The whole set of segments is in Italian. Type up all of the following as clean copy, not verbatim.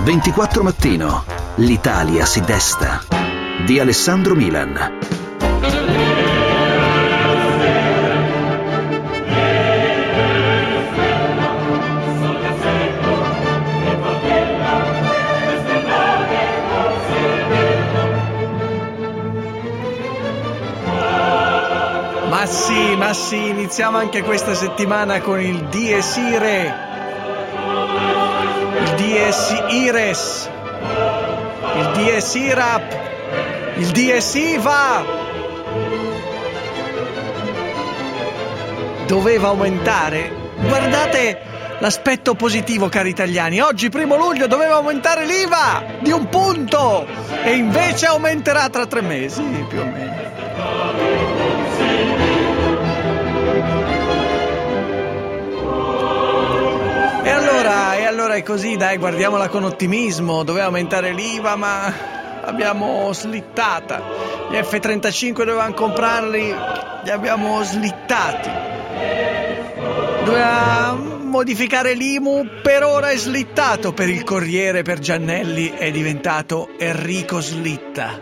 24 Mattino. L'Italia si desta. Di Alessandro Milan. Ma sì, iniziamo anche questa settimana con il Dies Irae, il Dies Ires, il Dies Irap, il Dies Iva. Doveva aumentare. Guardate l'aspetto positivo, cari italiani. Oggi, 1° luglio, doveva aumentare l'IVA di 1 punto e invece aumenterà tra 3 mesi, più o meno. E allora è così, dai, guardiamola con ottimismo. Doveva aumentare l'IVA, ma l'abbiamo slittata. Gli F-35 dovevamo comprarli, li abbiamo slittati. Doveva modificare l'IMU, per ora è slittato. Per il Corriere, per Giannelli, è diventato Enrico Slitta.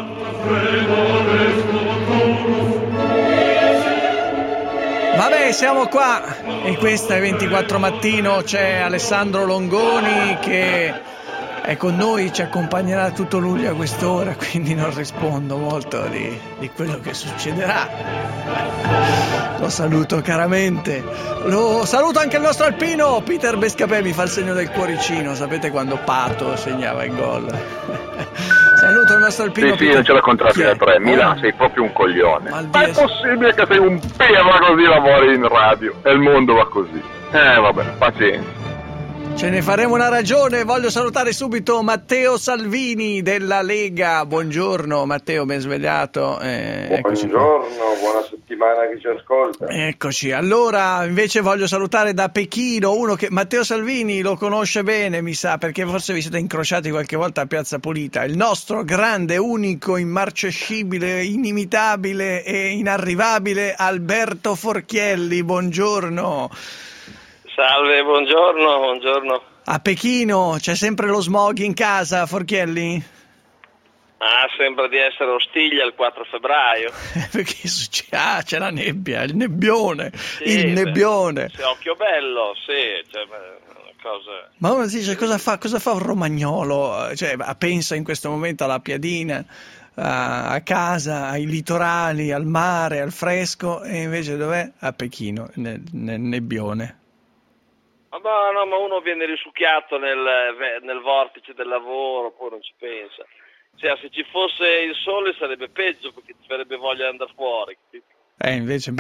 Vabbè, siamo qua e questa è 24 Mattino, c'è Alessandro Longoni che è con noi, ci accompagnerà tutto luglio a quest'ora, quindi non rispondo molto di quello che succederà. Lo saluto caramente, lo saluto anche il nostro alpino Peter Bescapè, mi fa il segno del cuoricino, sapete quando Pato segnava il gol. Saluto il nostro alpino. Sì, non ce la contratti da 3. Milan, sei proprio un coglione. Ma è possibile che sei un perro così, lavori in radio e il mondo va così? Vabbè, pazienza. Ce ne faremo una ragione. Voglio salutare subito Matteo Salvini della Lega. Buongiorno Matteo, ben svegliato. Buongiorno, buona settimana a chi ci ascolta. Eccoci. Allora, invece voglio salutare da Pechino uno che Matteo Salvini lo conosce bene, mi sa, perché forse vi siete incrociati qualche volta a Piazza Pulita. Il nostro grande, unico, immarcescibile, inimitabile e inarrivabile Alberto Forchielli. Buongiorno. Salve, buongiorno. A Pechino c'è sempre lo smog in casa, Forchielli? Sembra di essere Ostiglia il 4 febbraio. Perché succede? C'è la nebbia, il nebbione, sì, il nebbione. Sì, Occhiobello, sì, cioè, una cosa... Ma uno dice, cosa fa un romagnolo? Cioè, pensa in questo momento alla piadina, a casa, ai litorali, al mare, al fresco, e invece dov'è? A Pechino, nel nebbione. Ma uno viene risucchiato nel vortice del lavoro, poi non ci pensa. Cioè, se ci fosse il sole sarebbe peggio, perché ci farebbe voglia di andare fuori. Invece,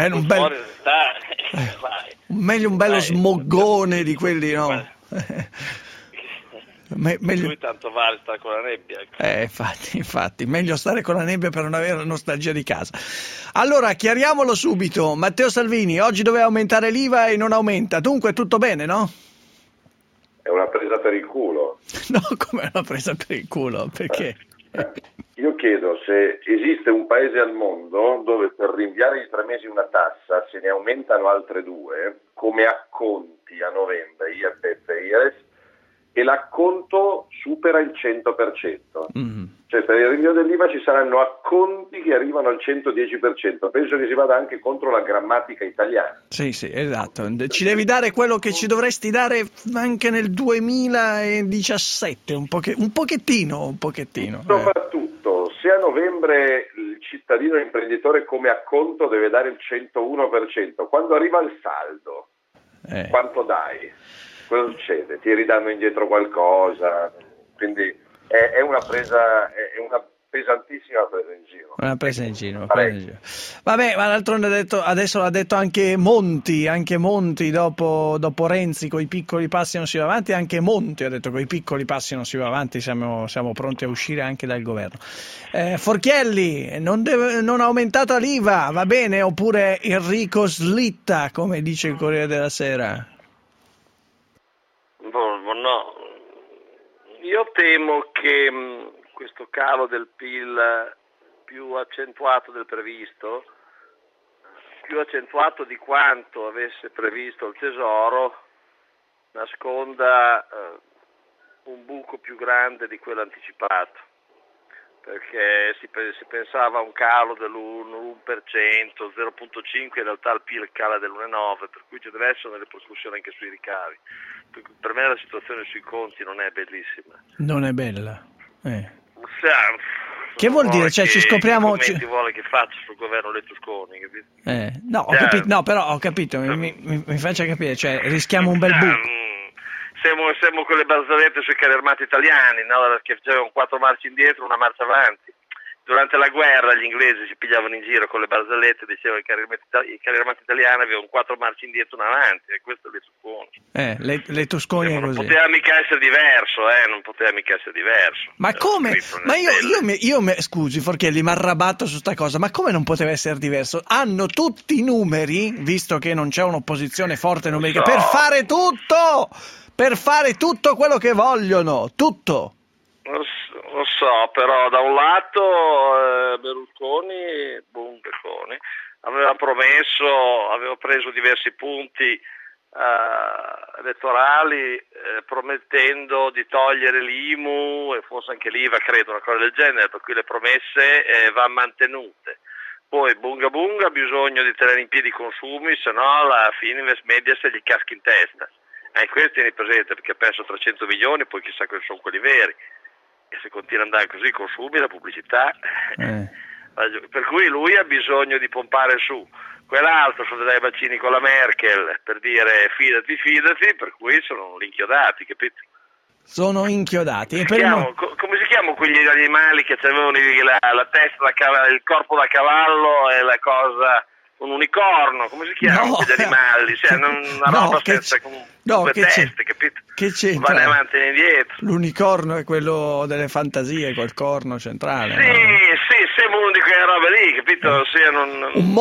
meglio un bello smoggone di quelli, no? Meglio... Lui tanto vale stare con la nebbia. Infatti, meglio stare con la nebbia per non avere nostalgia di casa. Allora, chiariamolo subito. Matteo Salvini, oggi doveva aumentare l'IVA e non aumenta. Dunque, tutto bene, no? È una presa per il culo. No, come una presa per il culo? Perché? Io chiedo se esiste un paese al mondo dove per rinviare di 3 mesi una tassa se ne aumentano altre 2, come acconti a novembre, IRPEF e IRES, e l'acconto supera il 100%. Mm-hmm. Cioè per il rinvio dell'IVA ci saranno acconti che arrivano al 110%. Penso che si vada anche contro la grammatica italiana. Sì, esatto. Ci devi dare quello che ci dovresti dare anche nel 2017, un pochettino. Soprattutto, se a novembre il cittadino imprenditore come acconto deve dare il 101%, quando arriva il saldo, quanto dai? Cosa succede? Ti ridanno indietro qualcosa? Quindi è una pesantissima presa in giro. Una presa in giro. Vabbè, ma d'altronde adesso l'ha detto anche Monti dopo Renzi, coi piccoli passi non si va avanti, anche Monti ha detto coi piccoli passi non si va avanti, siamo pronti a uscire anche dal governo. Forchielli, non ha aumentato l'IVA, va bene, oppure Enrico Slitta, come dice il Corriere della Sera? No, io temo che questo calo del PIL più accentuato del previsto, più accentuato di quanto avesse previsto il Tesoro, nasconda un buco più grande di quello anticipato, perché si pensava a un calo dell'1%, 0,5%, in realtà il PIL cala dell'1,9%, per cui ci deve essere delle ripercussioni anche sui ricavi. Per me la situazione sui conti non è bellissima. Non è bella. Che vuol dire? Cioè, ci scopriamo. Che commenti vuole che faccia sul governo Tusconi, capito? No, ho capito, no, però ho capito, mi faccia capire, cioè rischiamo un bel buco. Siamo con le barzellette sui carri armati italiani, no? Che facevano 4 marce indietro, una marcia avanti. Durante la guerra gli inglesi si pigliavano in giro con le barzellette, dicevano i carri armati italiani avevano 4 marce indietro, una avanti, e questo le Tusconi. Le Tusconi è così. Non poteva mica essere diverso, non poteva mica essere diverso. Ma come? Ma io scusi Forchielli, mi arrabatto su sta cosa, ma come non poteva essere diverso? Hanno tutti i numeri, visto che non c'è un'opposizione forte numerica, per fare tutto quello che vogliono, tutto. Lo so, però da un lato Berlusconi aveva preso diversi punti elettorali promettendo di togliere l'IMU e forse anche l'IVA, credo, una cosa del genere, per cui le promesse vanno mantenute. Poi bunga ha bisogno di tenere in piedi i consumi, se no alla fine Mediaset gli casca in testa. Questo tieni presente, perché ha perso 300 milioni, poi chissà che sono quelli veri. E se continua ad andare così i consumi, la pubblicità, per cui lui ha bisogno di pompare su. Quell'altro sono dai bacini con la Merkel per dire fidati, per cui sono inchiodati, capito? Sono inchiodati. Come si chiamano quegli animali che avevano la testa, il corpo da cavallo e la cosa... Un unicorno, come si chiamano quegli animali? Cioè, una roba senza due teste, capito? Che c'entra? Va avanti e indietro. L'unicorno è quello delle fantasie, col corno centrale. Sì, sembra uno di quelle robe lì, capito? Un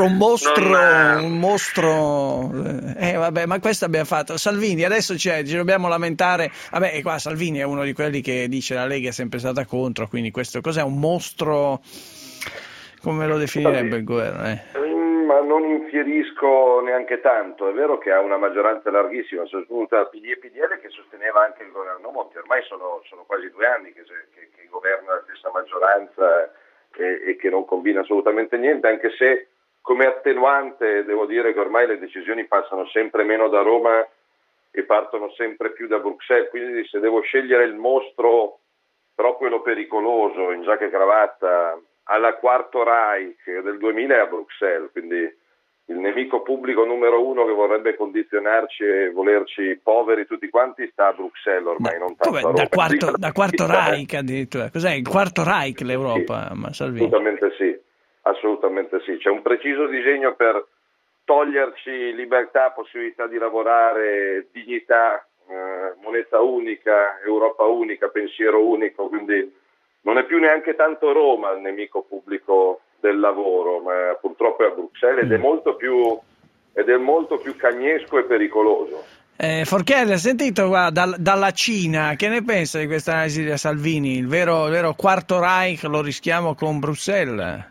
mostro. Vabbè, ma questo abbiamo fatto. Salvini, adesso ci dobbiamo lamentare. Vabbè, e qua Salvini è uno di quelli che dice la Lega è sempre stata contro, quindi questo cos'è? Un mostro? Come lo definirebbe il governo? Ma non infierisco neanche tanto, è vero che ha una maggioranza larghissima, soprattutto da PD e PDL, che sosteneva anche il governo Monti. Ormai sono quasi 2 anni che governa la stessa maggioranza e che non combina assolutamente niente, anche se come attenuante devo dire che ormai le decisioni passano sempre meno da Roma e partono sempre più da Bruxelles, quindi se devo scegliere il mostro, però quello pericoloso in giacca e cravatta, alla Quarto Reich del 2000 è a Bruxelles, quindi il nemico pubblico numero 1 che vorrebbe condizionarci e volerci poveri tutti quanti sta a Bruxelles ormai, non tanto a Roma. Da Quarto Reich addirittura, cos'è il Quarto Reich l'Europa? Sì, Salvini? Assolutamente sì, c'è un preciso disegno per toglierci libertà, possibilità di lavorare, dignità, moneta unica, Europa unica, pensiero unico, quindi non è più neanche tanto Roma il nemico pubblico del lavoro, ma purtroppo è a Bruxelles ed è molto più cagnesco e pericoloso. Forchielli, ha sentito dalla Cina, che ne pensa di questa analisi di Salvini? Il vero Quarto Reich lo rischiamo con Bruxelles?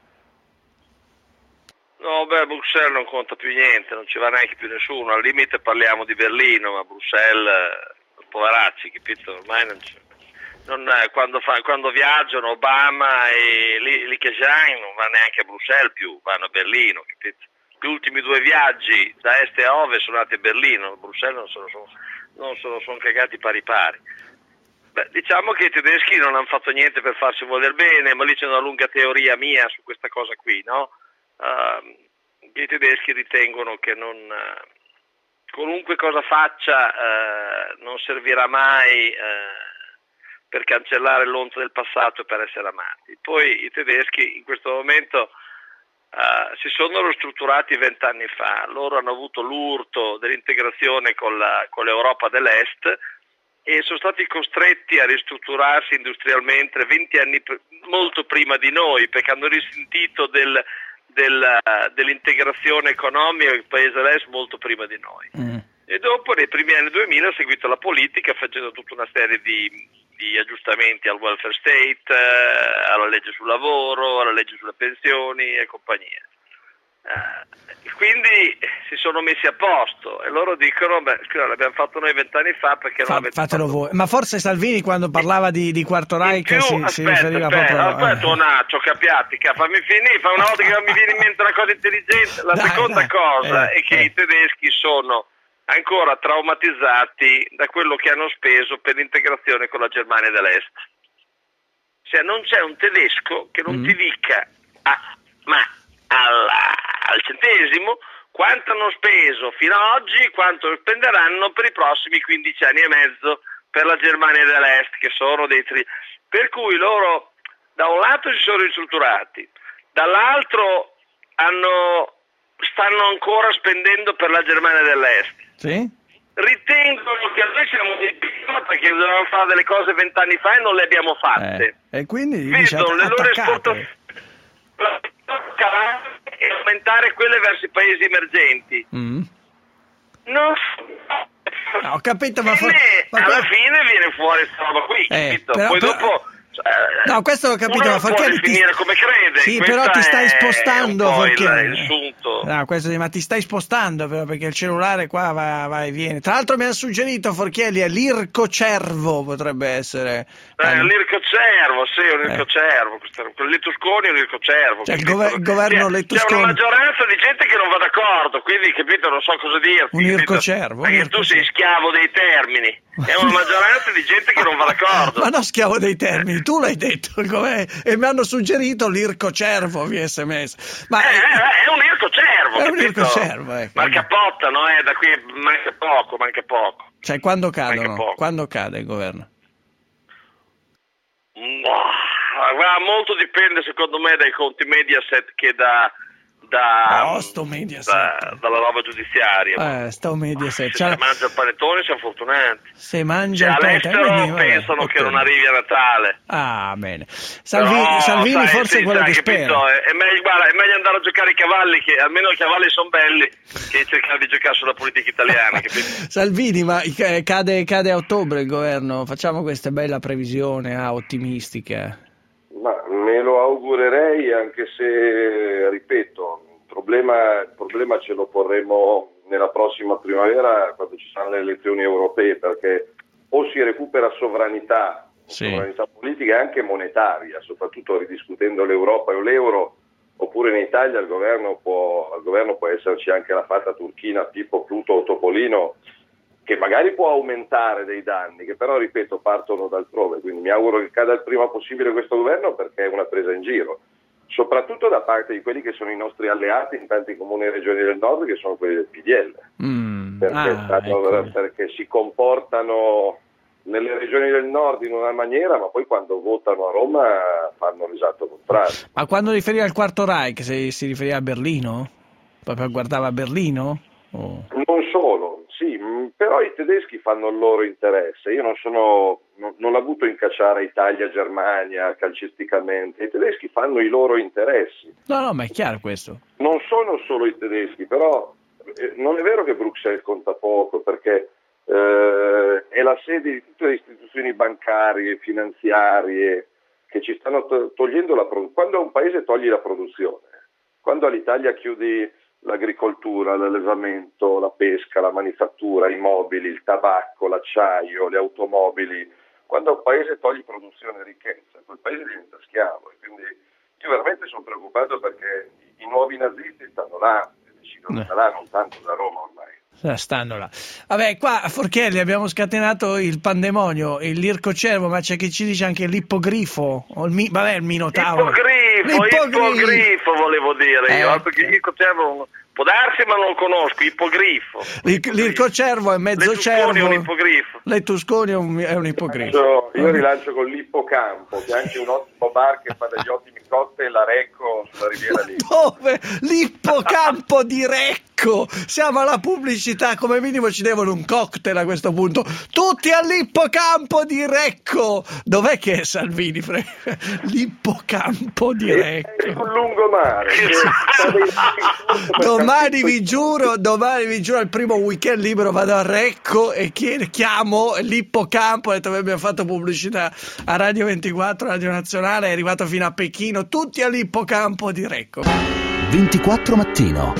No, Bruxelles non conta più niente, non ci va neanche più nessuno, al limite parliamo di Berlino, ma Bruxelles, poveracci, capito? Ormai non c'è. Quando viaggiano Obama e Li Keqiang non va neanche a Bruxelles più, vanno a Berlino, capito? Gli ultimi 2 viaggi da est a ovest sono andati a Berlino, a Bruxelles non se lo sono cagati pari. Diciamo che i tedeschi non hanno fatto niente per farsi voler bene, ma lì c'è una lunga teoria mia su questa cosa qui, no? I tedeschi ritengono che qualunque cosa faccia non servirà mai per cancellare l'onta del passato e per essere amati. Poi i tedeschi in questo momento si sono ristrutturati 20 anni fa, loro hanno avuto l'urto dell'integrazione con l'Europa dell'Est e sono stati costretti a ristrutturarsi industrialmente 20 anni molto prima di noi, perché hanno risentito dell'integrazione economica del paese dell'Est molto prima di noi. E dopo, nei primi anni 2000, ha seguito la politica facendo tutta una serie di aggiustamenti al welfare state, alla legge sul lavoro, alla legge sulle pensioni e compagnia. Quindi si sono messi a posto e loro dicono, l'abbiamo fatto noi 20 anni fa, perché non l'avete fatelo fatto voi. Ma forse Salvini quando parlava di Quarto Reich si riferiva proprio... Aspetta un attimo, capiati, fammi finire, una volta che mi viene in mente una cosa intelligente. La seconda cosa è che i tedeschi sono ancora traumatizzati da quello che hanno speso per l'integrazione con la Germania dell'Est. Cioè non c'è un tedesco che non ti dica al centesimo quanto hanno speso fino ad oggi, quanto spenderanno per i prossimi 15 anni e mezzo per la Germania dell'Est, che sono per cui loro da un lato si sono ristrutturati, dall'altro stanno ancora spendendo per la Germania dell'Est. Sì? Ritengono che noi siamo dei piccoli perché dovevamo fare delle cose 20 anni fa e non le abbiamo fatte. E quindi vedono le loro esportazioni e aumentare quelle verso i paesi emergenti. No, ho capito, ma alla fine viene fuori questa roba qui, capito? Poi dopo no, questo l'ho capito, uno ma Forchieri finire come crede. Sì, però ti stai spostando, Forchieri. No, ma ti stai spostando però, perché il cellulare qua va e viene. Tra l'altro mi ha suggerito Forchieri l'ircocervo potrebbe essere. L'ircocervo, sì, un ircocervo, quello Lettusconi è un ircocervo. Cioè il governo Lettusconi. C'è una maggioranza di gente che non va d'accordo, quindi capito, non so cosa dirti. Un ircocervo. Perché tu sei schiavo dei termini. È una maggioranza di gente che non va d'accordo. Ma no, schiavo dei termini, tu l'hai detto, e mi hanno suggerito l'ircocervo via SMS. Ma è un ircocervo, è capito? Un ircocervo, ecco. Ma capottano, da qui manca poco. Cioè quando cadono? Quando cade il governo? Molto dipende secondo me dai conti Mediaset che dalla roba giudiziaria. Sto Mediaset. Se mangia il panettone siamo fortunati. Se mangia il panettone pensano che non arrivi a Natale. Ah, bene. Salvini forse è quello che spera. È meglio andare a giocare ai cavalli, che almeno i cavalli sono belli, che cercare di giocare sulla politica italiana. Capito? Salvini, ma cade a ottobre il governo? Facciamo questa bella previsione ottimistica. Ma me lo augurerei, anche se, ripeto, il problema ce lo porremo nella prossima primavera, quando ci saranno le elezioni europee, perché o si recupera sovranità politica e anche monetaria, soprattutto ridiscutendo l'Europa e l'euro, oppure in Italia al governo può esserci anche la fata turchina tipo Pluto o Topolino, che magari può aumentare dei danni, che però, ripeto, partono dal altrove. Quindi mi auguro che cada il prima possibile questo governo, perché è una presa in giro, soprattutto da parte di quelli che sono i nostri alleati in tanti comuni e regioni del nord, che sono quelli del PDL, perché si comportano nelle regioni del nord in una maniera, ma poi quando votano a Roma fanno l'esatto contrario. Ma quando riferiva al Quarto Reich, si riferiva a Berlino? Proprio guardava a Berlino? Non solo, sì, però i tedeschi fanno il loro interesse. Io non la butto in cacciare Italia-Germania calcisticamente, i tedeschi fanno i loro interessi. No, ma è chiaro questo. Non sono solo i tedeschi, però non è vero che Bruxelles conta poco, perché è la sede di tutte le istituzioni bancarie, finanziarie, che ci stanno togliendo la produzione. Quando un paese togli la produzione, quando all'Italia chiudi l'agricoltura, l'allevamento, la pesca, la manifattura, i mobili, il tabacco, l'acciaio, le automobili, quando un paese toglie produzione e ricchezza, quel paese diventa schiavo. E quindi io veramente sono preoccupato, perché i nuovi nazisti stanno là, e decidono da là, non tanto da Roma ormai. Stanno là. Vabbè, qua a Forchieri abbiamo scatenato il pandemonio, l'ircocervo, ma c'è chi ci dice anche l'ippogrifo, o il minotauro. Ippogrifo volevo dire io, perché l'ircocervo può darsi, ma non lo conosco. Ippogrifo. L'ircocervo è mezzo cervo. È un ippogrifo. L'Ettusconi è un ippogrifo. Io rilancio con l'Ippocampo, che è anche un ottimo bar che fa degli ottimi cocktail a Recco, sulla riviera lì. Dove? L'Ippocampo di Recco! Siamo alla pubblicità, come minimo ci devono un cocktail a questo punto. Tutti all'Ippocampo di Recco! Dov'è che è Salvini? L'Ippocampo di Recco. È sul lungomare. Domani vi giuro, al primo weekend libero vado a Recco e chiamo l'Ippocampo. Ho detto: abbiamo fatto pubblicità a Radio 24, Radio Nazionale, è arrivato fino a Pechino, tutti all'Ippocampo di Recco. 24 Mattino.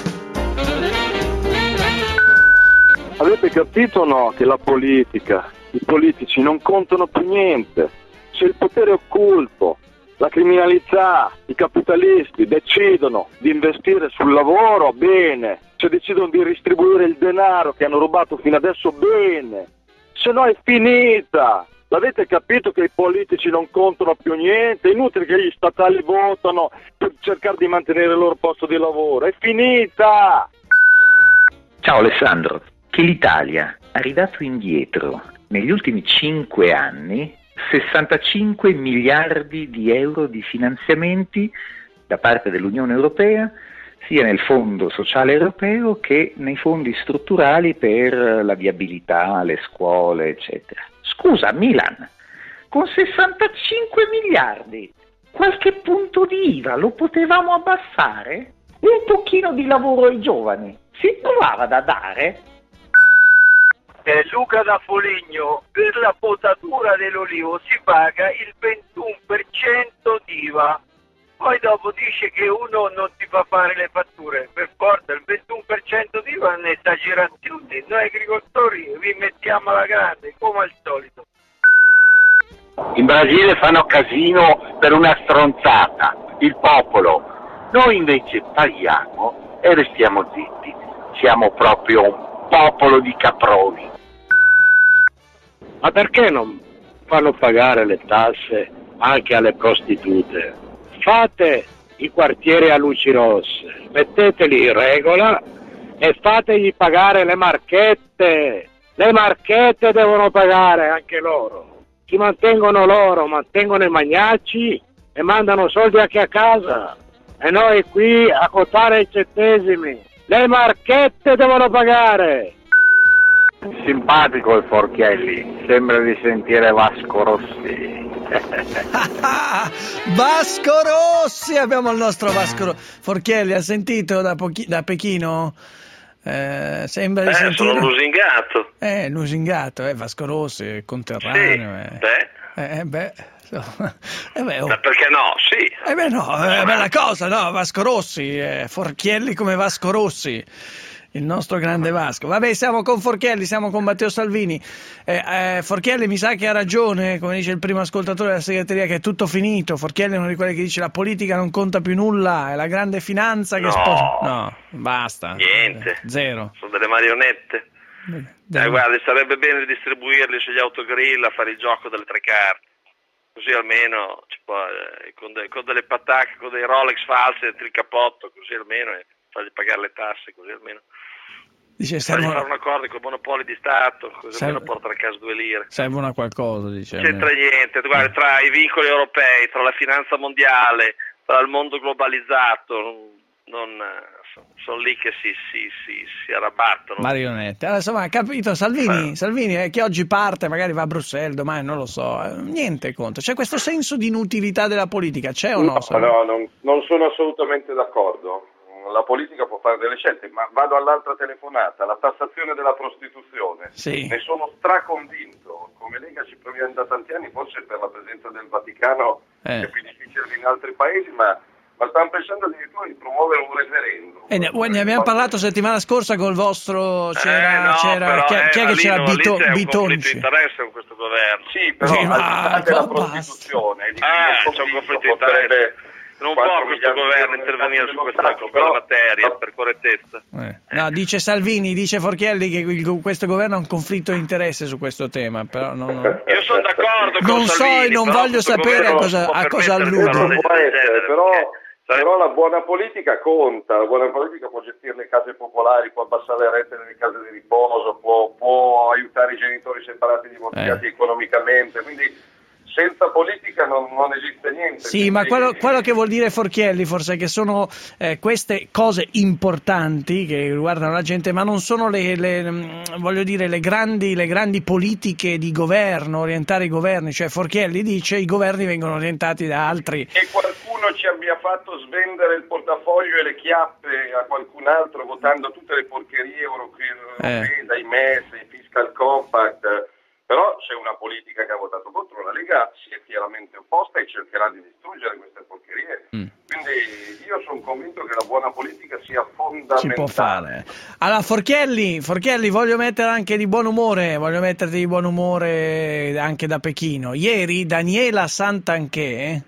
Avete capito o no che la politica, i politici non contano più niente? Se il potere occulto, la criminalità, i capitalisti decidono di investire sul lavoro, bene. Se decidono di distribuire il denaro che hanno rubato fino adesso, bene. Se no è finita. L'avete capito che i politici non contano più niente? È inutile che gli statali votano per cercare di mantenere il loro posto di lavoro. È finita! Ciao Alessandro. Che l'Italia ha ridato indietro negli ultimi 5 anni 65 miliardi di euro di finanziamenti da parte dell'Unione Europea, sia nel Fondo Sociale Europeo che nei fondi strutturali per la viabilità, le scuole, eccetera. Scusa, Milan, con 65 miliardi, qualche punto di IVA lo potevamo abbassare? Un pochino di lavoro ai giovani si trovava da dare? Luca da Foligno, per la potatura dell'olivo si paga il 21% d'IVA, poi dopo dice che uno non ti fa fare le fatture, per forza il 21% d'IVA è un'esagerazione, noi agricoltori vi mettiamo alla grande come al solito. In Brasile fanno casino per una stronzata, il popolo, noi invece paghiamo e restiamo zitti, siamo proprio un popolo di caproni. Ma perché non fanno pagare le tasse anche alle prostitute? Fate i quartieri a luci rosse, metteteli in regola e fategli pagare le marchette. Le marchette devono pagare anche loro. Si mantengono loro, mantengono i magnacci e mandano soldi anche a casa. E noi qui a contare i centesimi. Le marchette devono pagare. Simpatico il Forchielli, sembra di sentire Vasco Rossi. Vasco Rossi, abbiamo il nostro Vasco Forchielli, ha sentito da Pechino? Sembra di sentire. Sono lusingato. Lusingato, Vasco Rossi, conterraneo. Sì, Ma perché no? Sì. È bella cosa, no? Vasco Rossi, Forchielli come Vasco Rossi, il nostro grande Vasco. Vabbè, siamo con Forchielli, siamo con Matteo Salvini. Forchielli mi sa che ha ragione, come dice il primo ascoltatore della segreteria, che è tutto finito. Forchielli è uno di quelli che dice la politica non conta più nulla, è la grande finanza che sposa. No, basta. Niente. Zero. Sono delle marionette. Guardi, sarebbe bene distribuirli sugli autogrill a fare il gioco delle 3 carte. Così almeno con delle patacche, con dei Rolex falsi dentro il cappotto, così almeno fargli pagare le tasse, così almeno dice fare un accordo con i monopoli di Stato, così almeno portano a casa 2 lire. Servono a qualcosa, dice. C'entra niente, guarda, tra i vincoli europei, tra la finanza mondiale, tra il mondo globalizzato, sono lì che si arrabattono. Marionette. Allora, insomma, capito, Salvini che oggi parte, magari va a Bruxelles, domani non lo so, niente conto. C'è questo senso di inutilità della politica, c'è o no? No, non sono assolutamente d'accordo. La politica può fare delle scelte, ma vado all'altra telefonata, la tassazione della prostituzione. Sì. Ne sono straconvinto. Come Lega ci proviamo da tanti anni, forse per la presenza del Vaticano è più difficile in altri paesi, ma stanno pensando addirittura di promuovere un referendum. Ne abbiamo parlato settimana scorsa col vostro chi è che c'era Bitonci? C'è un conflitto di interesse con questo governo. Sì, però al di là della prostituzione c'è un conflitto di interesse. Non può questo governo intervenire su questa materia per correttezza. No, dice Salvini, dice Forchielli che questo governo ha un conflitto di interesse su questo tema, però io sono d'accordo con Salvini. Non voglio sapere a cosa alludo. Però la buona politica conta, la buona politica può gestire le case popolari, può abbassare le rette nelle case di riposo, può aiutare i genitori separati divorziati economicamente, quindi senza politica non esiste niente. Sì, ma quello che vuol dire Forchielli forse è che sono queste cose importanti che riguardano la gente, ma non sono le grandi politiche di governo, orientare i governi. Cioè Forchielli dice i governi vengono orientati da altri. E qualcuno ci abbia fatto svendere il portafoglio e le chiappe a qualcun altro votando tutte le porcherie europee, dai MES, i fiscal compact. Però c'è una politica che ha votato contro, la Lega si è fieramente opposta e cercherà di distruggere queste porcherie. Quindi io sono convinto che la buona politica sia fondamentale. Si può fare. Allora, Forchielli, voglio metterti di buon umore anche da Pechino. Ieri Daniela Santanchè,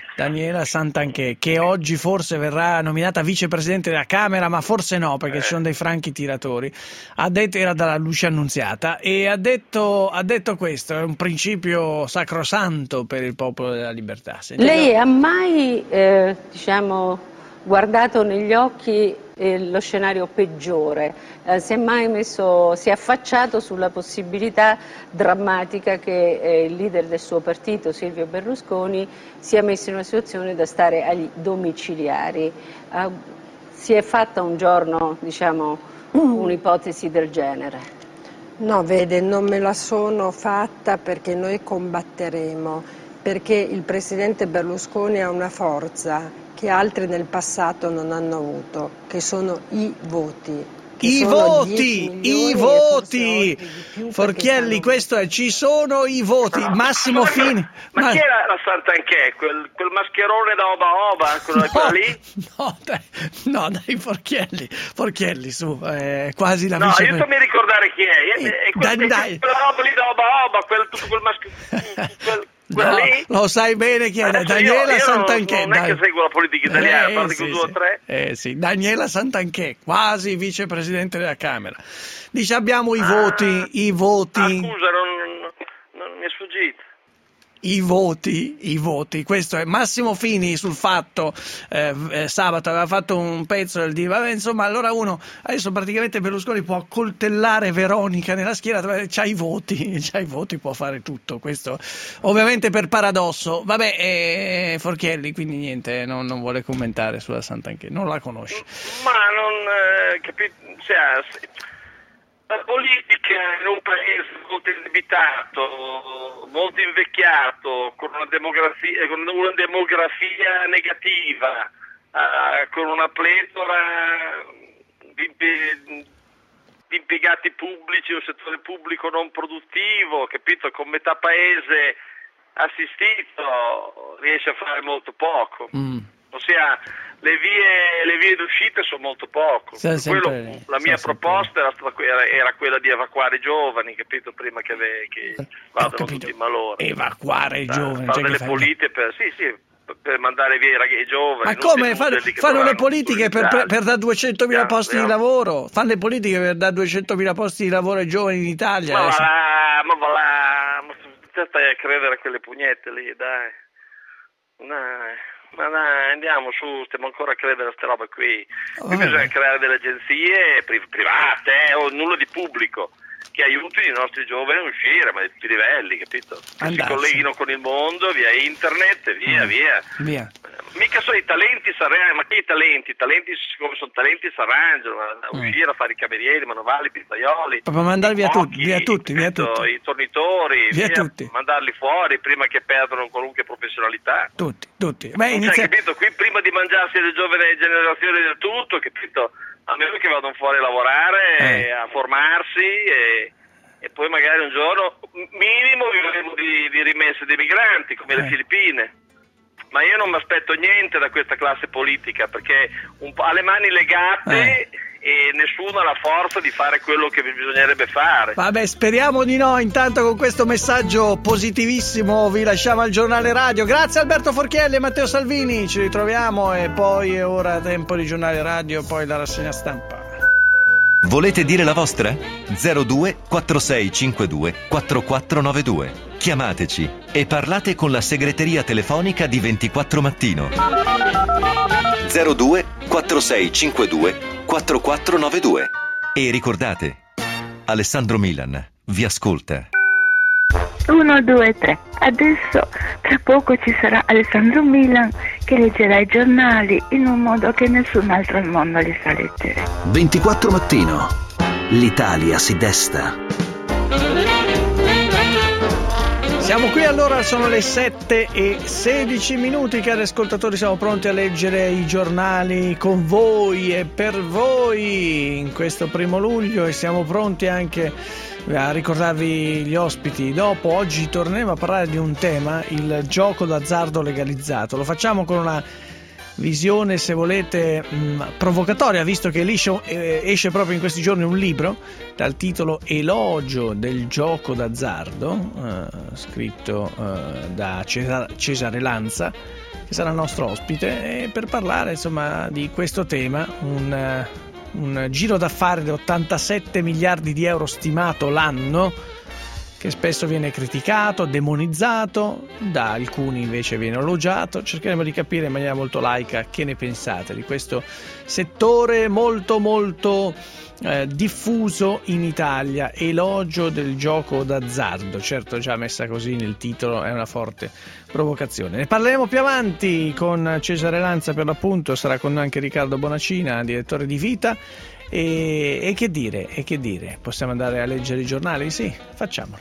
che oggi forse verrà nominata vicepresidente della Camera, ma forse no, perché ci sono dei franchi tiratori, era dalla Luce Annunziata, e ha detto questo: è un principio sacrosanto per il Popolo della Libertà. Lei ha mai guardato negli occhi lo scenario peggiore? Si è affacciato sulla possibilità drammatica che il leader del suo partito, Silvio Berlusconi, sia messo in una situazione da stare agli domiciliari. Si è fatta un giorno, un'ipotesi del genere? No, vede, non me la sono fatta, perché noi combatteremo, perché il presidente Berlusconi ha una forza che altri nel passato non hanno avuto, che sono i voti. I voti! Forchielli, ci sono i voti. Massimo Fini. Ma chi era la Santanchè? Quel mascherone da Oba Oba? Quella lì? No, dai, Forchielli, su, quasi la vice. No, aiutami a ricordare chi è. Quella roba lì da Oba Oba, tutto quel mascherone. No, lo sai bene chi è, Daniela Santanchè. Non è che seguo la politica italiana, parli con 2 o 3. Sì, Daniela Santanchè, quasi vicepresidente della Camera. Dice abbiamo i voti. Scusa, non mi è sfuggito. I voti, questo è Massimo Fini sul Fatto, sabato aveva fatto un pezzo del dire, vabbè, insomma, allora adesso praticamente Berlusconi può coltellare Veronica nella schiera, c'ha i voti, può fare tutto, questo ovviamente per paradosso. Vabbè, Forchielli, quindi niente, non vuole commentare sulla Santanchè, non la conosce. Ma non capito, la politica in un paese molto indebitato, molto invecchiato, con una demografia negativa, con una pletora di impiegati pubblici, un settore pubblico non produttivo, capito? Con metà paese assistito riesce a fare molto poco. Ossia, le vie d'uscita sono molto poco. La mia proposta era quella di evacuare i giovani, capito? Prima che vadano tutti in malore. Evacuare i giovani, fare delle politiche per mandare via i giovani. Ma come fanno le politiche per dare 200.000 posti di lavoro? Fanno le politiche per dare 200.000 posti di lavoro ai giovani in Italia? Ma stai a credere a quelle pugnette lì, dai. Ma dai, andiamo su, stiamo ancora a credere a queste robe qui. Qui bisogna creare delle agenzie private o nulla di pubblico che aiutino i nostri giovani a uscire, ma di tutti i livelli, capito? Che si colleghino con il mondo via internet, via. Mica sono i talenti, ma che i talenti, siccome sono talenti si arrangiano a uscire a fare i camerieri, manovali, pizzaioli, proprio mandarli via tutti, i tornitori, tutti. Mandarli fuori prima che perdano qualunque professionalità. Tutti. Capito? Qui prima di mangiarsi le giovani generazioni del tutto, capito? A meno che vadano fuori a lavorare, a formarsi e poi magari un giorno minimo vivremo di rimesse dei migranti come le Filippine. Ma io non mi aspetto niente da questa classe politica, perché ha le mani legate e nessuno ha la forza di fare quello che bisognerebbe fare. Vabbè, speriamo di no. Intanto con questo messaggio positivissimo vi lasciamo al giornale radio. Grazie Alberto Forchielli e Matteo Salvini, ci ritroviamo e poi è ora tempo di giornale radio, poi la rassegna stampa. Volete dire la vostra? 02 4652 4492. Chiamateci e parlate con la segreteria telefonica di 24 Mattino. 02 4652 4492. E ricordate, Alessandro Milan vi ascolta. 1, 2, 3. Adesso tra poco ci sarà Alessandro Milan che leggerà i giornali in un modo che nessun altro al mondo li sa leggere. 24 Mattino. L'Italia si desta. Siamo qui allora, sono le 7:16, cari ascoltatori, siamo pronti a leggere i giornali con voi e per voi in questo 1 luglio e siamo pronti anche a ricordarvi gli ospiti. Dopo, oggi torneremo a parlare di un tema, il gioco d'azzardo legalizzato. Lo facciamo con una visione, se volete, provocatoria, visto che esce proprio in questi giorni un libro dal titolo Elogio del gioco d'azzardo, scritto da Cesare Lanza, che sarà il nostro ospite, e per parlare insomma di questo tema, un giro d'affari di 87 miliardi di euro stimato l'anno, che spesso viene criticato, demonizzato, da alcuni invece viene elogiato. Cercheremo di capire in maniera molto laica che ne pensate di questo settore molto molto diffuso in Italia, elogio del gioco d'azzardo. Certo, già messa così nel titolo è una forte provocazione. Ne parleremo più avanti con Cesare Lanza, per l'appunto, sarà con noi anche Riccardo Bonacina, direttore di Vita. E che dire? Possiamo andare a leggere i giornali? Sì, facciamolo.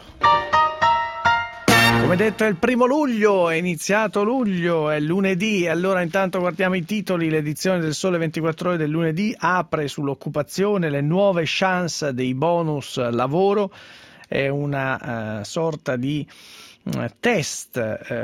Come detto, è il 1 luglio, è iniziato luglio, è lunedì, allora intanto guardiamo i titoli. L'edizione del Sole 24 Ore del lunedì apre sull'occupazione, le nuove chance dei bonus lavoro. È una sorta di test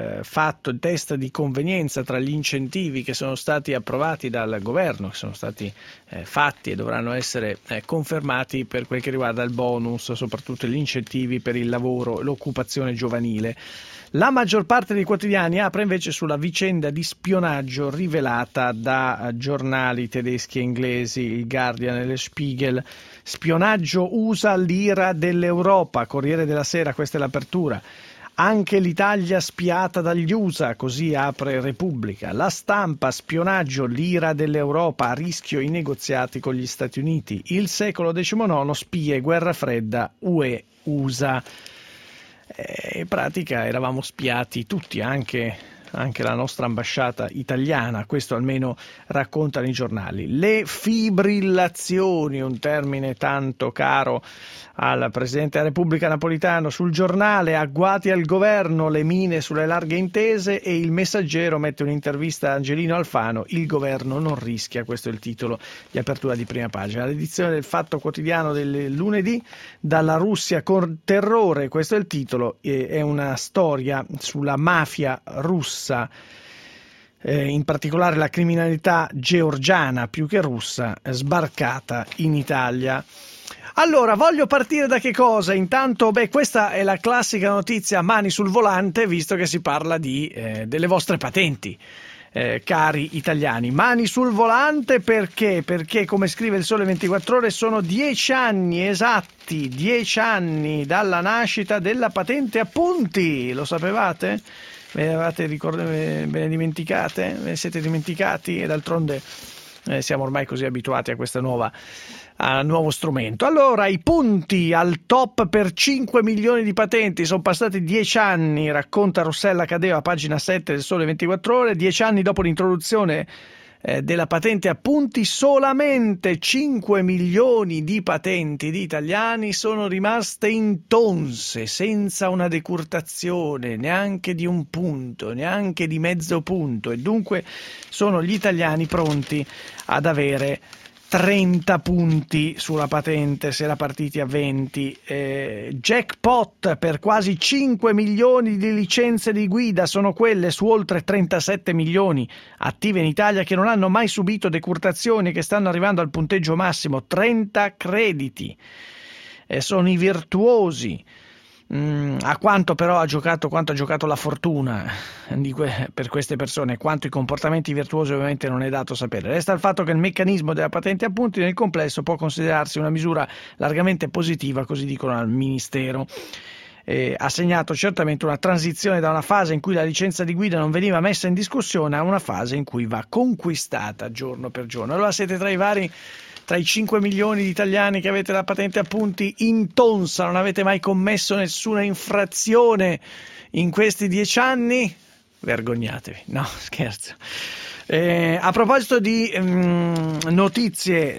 di convenienza tra gli incentivi che sono stati approvati dal governo, che sono stati fatti e dovranno essere confermati per quel che riguarda il bonus, soprattutto gli incentivi per il lavoro e l'occupazione giovanile. La maggior parte dei quotidiani apre invece sulla vicenda di spionaggio rivelata da giornali tedeschi e inglesi, il Guardian e le Spiegel. Spionaggio USA l'ira dell'Europa, Corriere della Sera, questa è l'apertura. Anche l'Italia spiata dagli USA, così apre Repubblica. La Stampa, spionaggio, l'ira dell'Europa, a rischio i negoziati con gli Stati Uniti. Il secolo XIX, spie, guerra fredda, UE-USA. In pratica eravamo spiati tutti, anche la nostra ambasciata italiana, questo almeno raccontano i giornali. Le fibrillazioni, un termine tanto caro al Presidente della Repubblica Napolitano. Sul Giornale, agguati al governo, le mine sulle larghe intese, e il Messaggero mette un'intervista a Angelino Alfano, il governo non rischia, questo è il titolo di apertura di prima pagina. L'edizione del Fatto Quotidiano del lunedì, dalla Russia con terrore, questo è il titolo, è una storia sulla mafia russa, in particolare la criminalità georgiana più che russa, sbarcata in Italia. Allora, voglio partire da che cosa? Intanto, questa è la classica notizia mani sul volante, visto che si parla delle vostre patenti, cari italiani. Mani sul volante perché? Perché, come scrive il Sole 24 Ore, sono 10 anni esatti, 10 anni dalla nascita della patente a punti. Lo sapevate? Ve ne dimenticate? Ve ne siete dimenticati? E d'altronde siamo ormai così abituati a questa nuovo strumento. Allora, i punti al top per 5 milioni di patenti, sono passati 10 anni, racconta Rossella Cadeva, pagina 7 del Sole 24 Ore. 10 anni dopo l'introduzione della patente a punti, solamente 5 milioni di patenti di italiani sono rimaste intonse, senza una decurtazione neanche di un punto, neanche di mezzo punto, e dunque sono gli italiani pronti ad avere 30 punti sulla patente, se era partiti a 20. Jackpot per quasi 5 milioni di licenze di guida, sono quelle su oltre 37 milioni attive in Italia che non hanno mai subito decurtazioni e che stanno arrivando al punteggio massimo, 30 crediti. Sono i virtuosi. A quanto però ha giocato la fortuna per queste persone, quanto i comportamenti virtuosi, ovviamente non è dato sapere. Resta il fatto che il meccanismo della patente a punti nel complesso può considerarsi una misura largamente positiva, così dicono al Ministero. Ha segnato certamente una transizione da una fase in cui la licenza di guida non veniva messa in discussione a una fase in cui va conquistata giorno per giorno. Allora siete tra i 5 milioni di italiani che avete la patente a punti intonsa, non avete mai commesso nessuna infrazione in questi 10 anni? Vergognatevi, no, scherzo. A proposito di notizie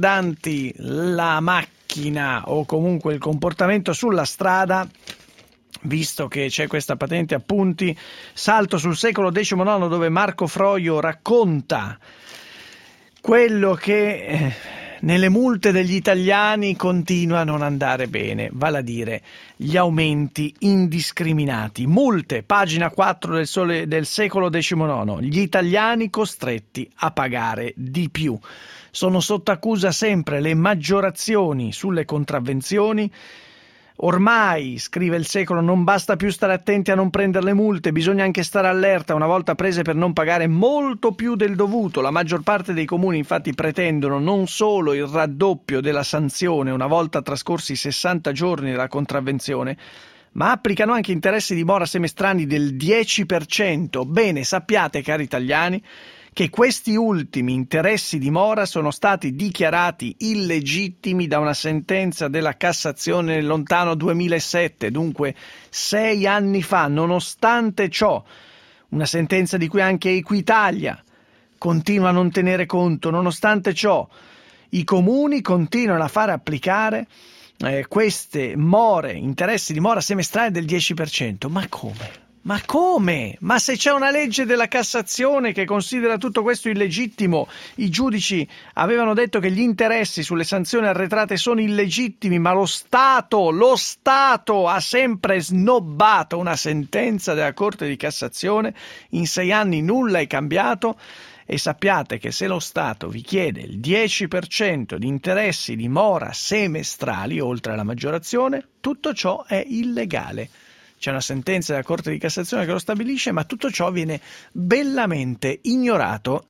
riguardanti la macchina o comunque il comportamento sulla strada, visto che c'è questa patente appunti, salto sul secolo XIX dove Marco Froio racconta quello che nelle multe degli italiani continua a non andare bene, vale a dire gli aumenti indiscriminati. Multe, pagina 4 del secolo XIX, gli italiani costretti a pagare di più. Sono sotto accusa sempre le maggiorazioni sulle contravvenzioni. Ormai, scrive il secolo, non basta più stare attenti a non prendere le multe, bisogna anche stare allerta una volta prese per non pagare molto più del dovuto. La maggior parte dei comuni infatti pretendono non solo il raddoppio della sanzione una volta trascorsi 60 giorni della contravvenzione, ma applicano anche interessi di mora semestrali del 10%. Bene, sappiate, cari italiani, che questi ultimi interessi di mora sono stati dichiarati illegittimi da una sentenza della Cassazione nel lontano 2007, dunque 6 anni fa. Nonostante ciò, una sentenza di cui anche Equitalia continua a non tenere conto, nonostante ciò i comuni continuano a fare applicare queste more, interessi di mora semestrale del 10%. Ma come? Ma come? Ma se c'è una legge della Cassazione che considera tutto questo illegittimo, i giudici avevano detto che gli interessi sulle sanzioni arretrate sono illegittimi, ma lo Stato ha sempre snobbato una sentenza della Corte di Cassazione, in 6 anni nulla è cambiato. E sappiate che se lo Stato vi chiede il 10% di interessi di mora semestrali, oltre alla maggiorazione, tutto ciò è illegale. C'è una sentenza della Corte di Cassazione che lo stabilisce, ma tutto ciò viene bellamente ignorato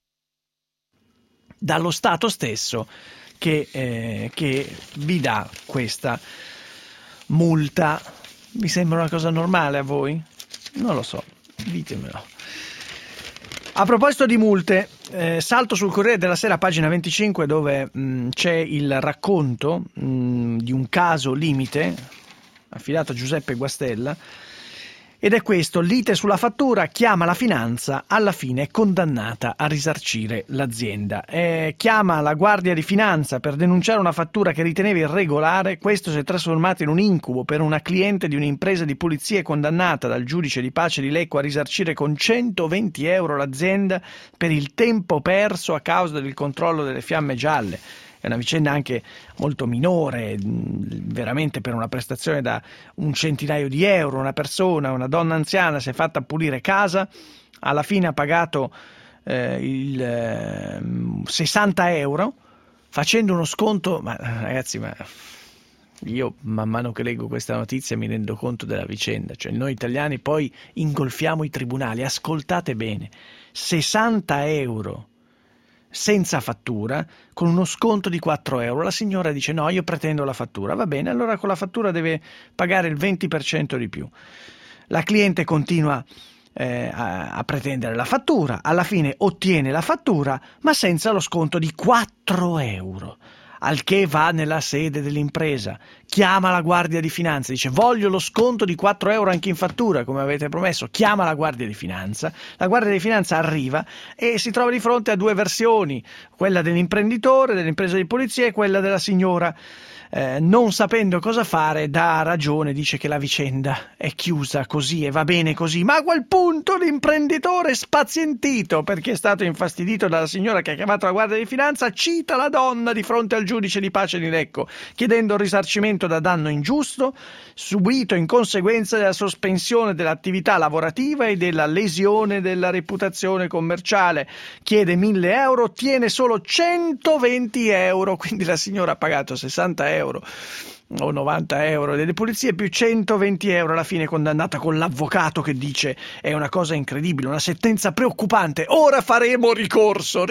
dallo Stato stesso che vi dà questa multa. Vi sembra una cosa normale a voi? Non lo so, ditemelo. A proposito di multe, salto sul Corriere della Sera, pagina 25, dove c'è il racconto di un caso limite affidato a Giuseppe Guastella, ed è questo: lite sulla fattura, chiama la finanza, alla fine è condannata a risarcire l'azienda. Chiama la Guardia di Finanza per denunciare una fattura che riteneva irregolare. Questo si è trasformato in un incubo per una cliente di un'impresa di pulizie condannata dal giudice di pace di Lecco a risarcire con 120 euro l'azienda per il tempo perso a causa del controllo delle fiamme gialle. È una vicenda anche molto minore, veramente, per una prestazione da un centinaio di euro. Una donna anziana, si è fatta pulire casa, alla fine ha pagato 60 euro, facendo uno sconto. Ma ragazzi, io man mano che leggo questa notizia mi rendo conto della vicenda. Cioè, noi italiani poi ingolfiamo i tribunali. Ascoltate bene, 60 euro senza fattura, con uno sconto di 4 euro. La signora dice: no, io pretendo la fattura. Va bene, allora con la fattura deve pagare il 20% di più. La cliente continua a pretendere la fattura, alla fine ottiene la fattura, ma senza lo sconto di 4 euro. Al che va nella sede dell'impresa, chiama la Guardia di Finanza, dice: voglio lo sconto di 4 euro anche in fattura, come avete promesso. Chiama la Guardia di Finanza, la Guardia di Finanza arriva e si trova di fronte a due versioni, quella dell'imprenditore, dell'impresa di polizia, e quella della signora. Non sapendo cosa fare, dà ragione, dice che la vicenda è chiusa così e va bene così. Ma a quel punto l'imprenditore, spazientito perché è stato infastidito dalla signora che ha chiamato la Guardia di Finanza, cita la donna di fronte al giudice di pace di Lecco, chiedendo il risarcimento da danno ingiusto subito in conseguenza della sospensione dell'attività lavorativa e della lesione della reputazione commerciale. Chiede 1.000 euro, ottiene solo 120 euro, quindi la signora ha pagato 60 euro o 90 euro delle pulizie più 120 euro, alla fine condannata con l'avvocato che dice: è una cosa incredibile, una sentenza preoccupante, ora faremo ricorso,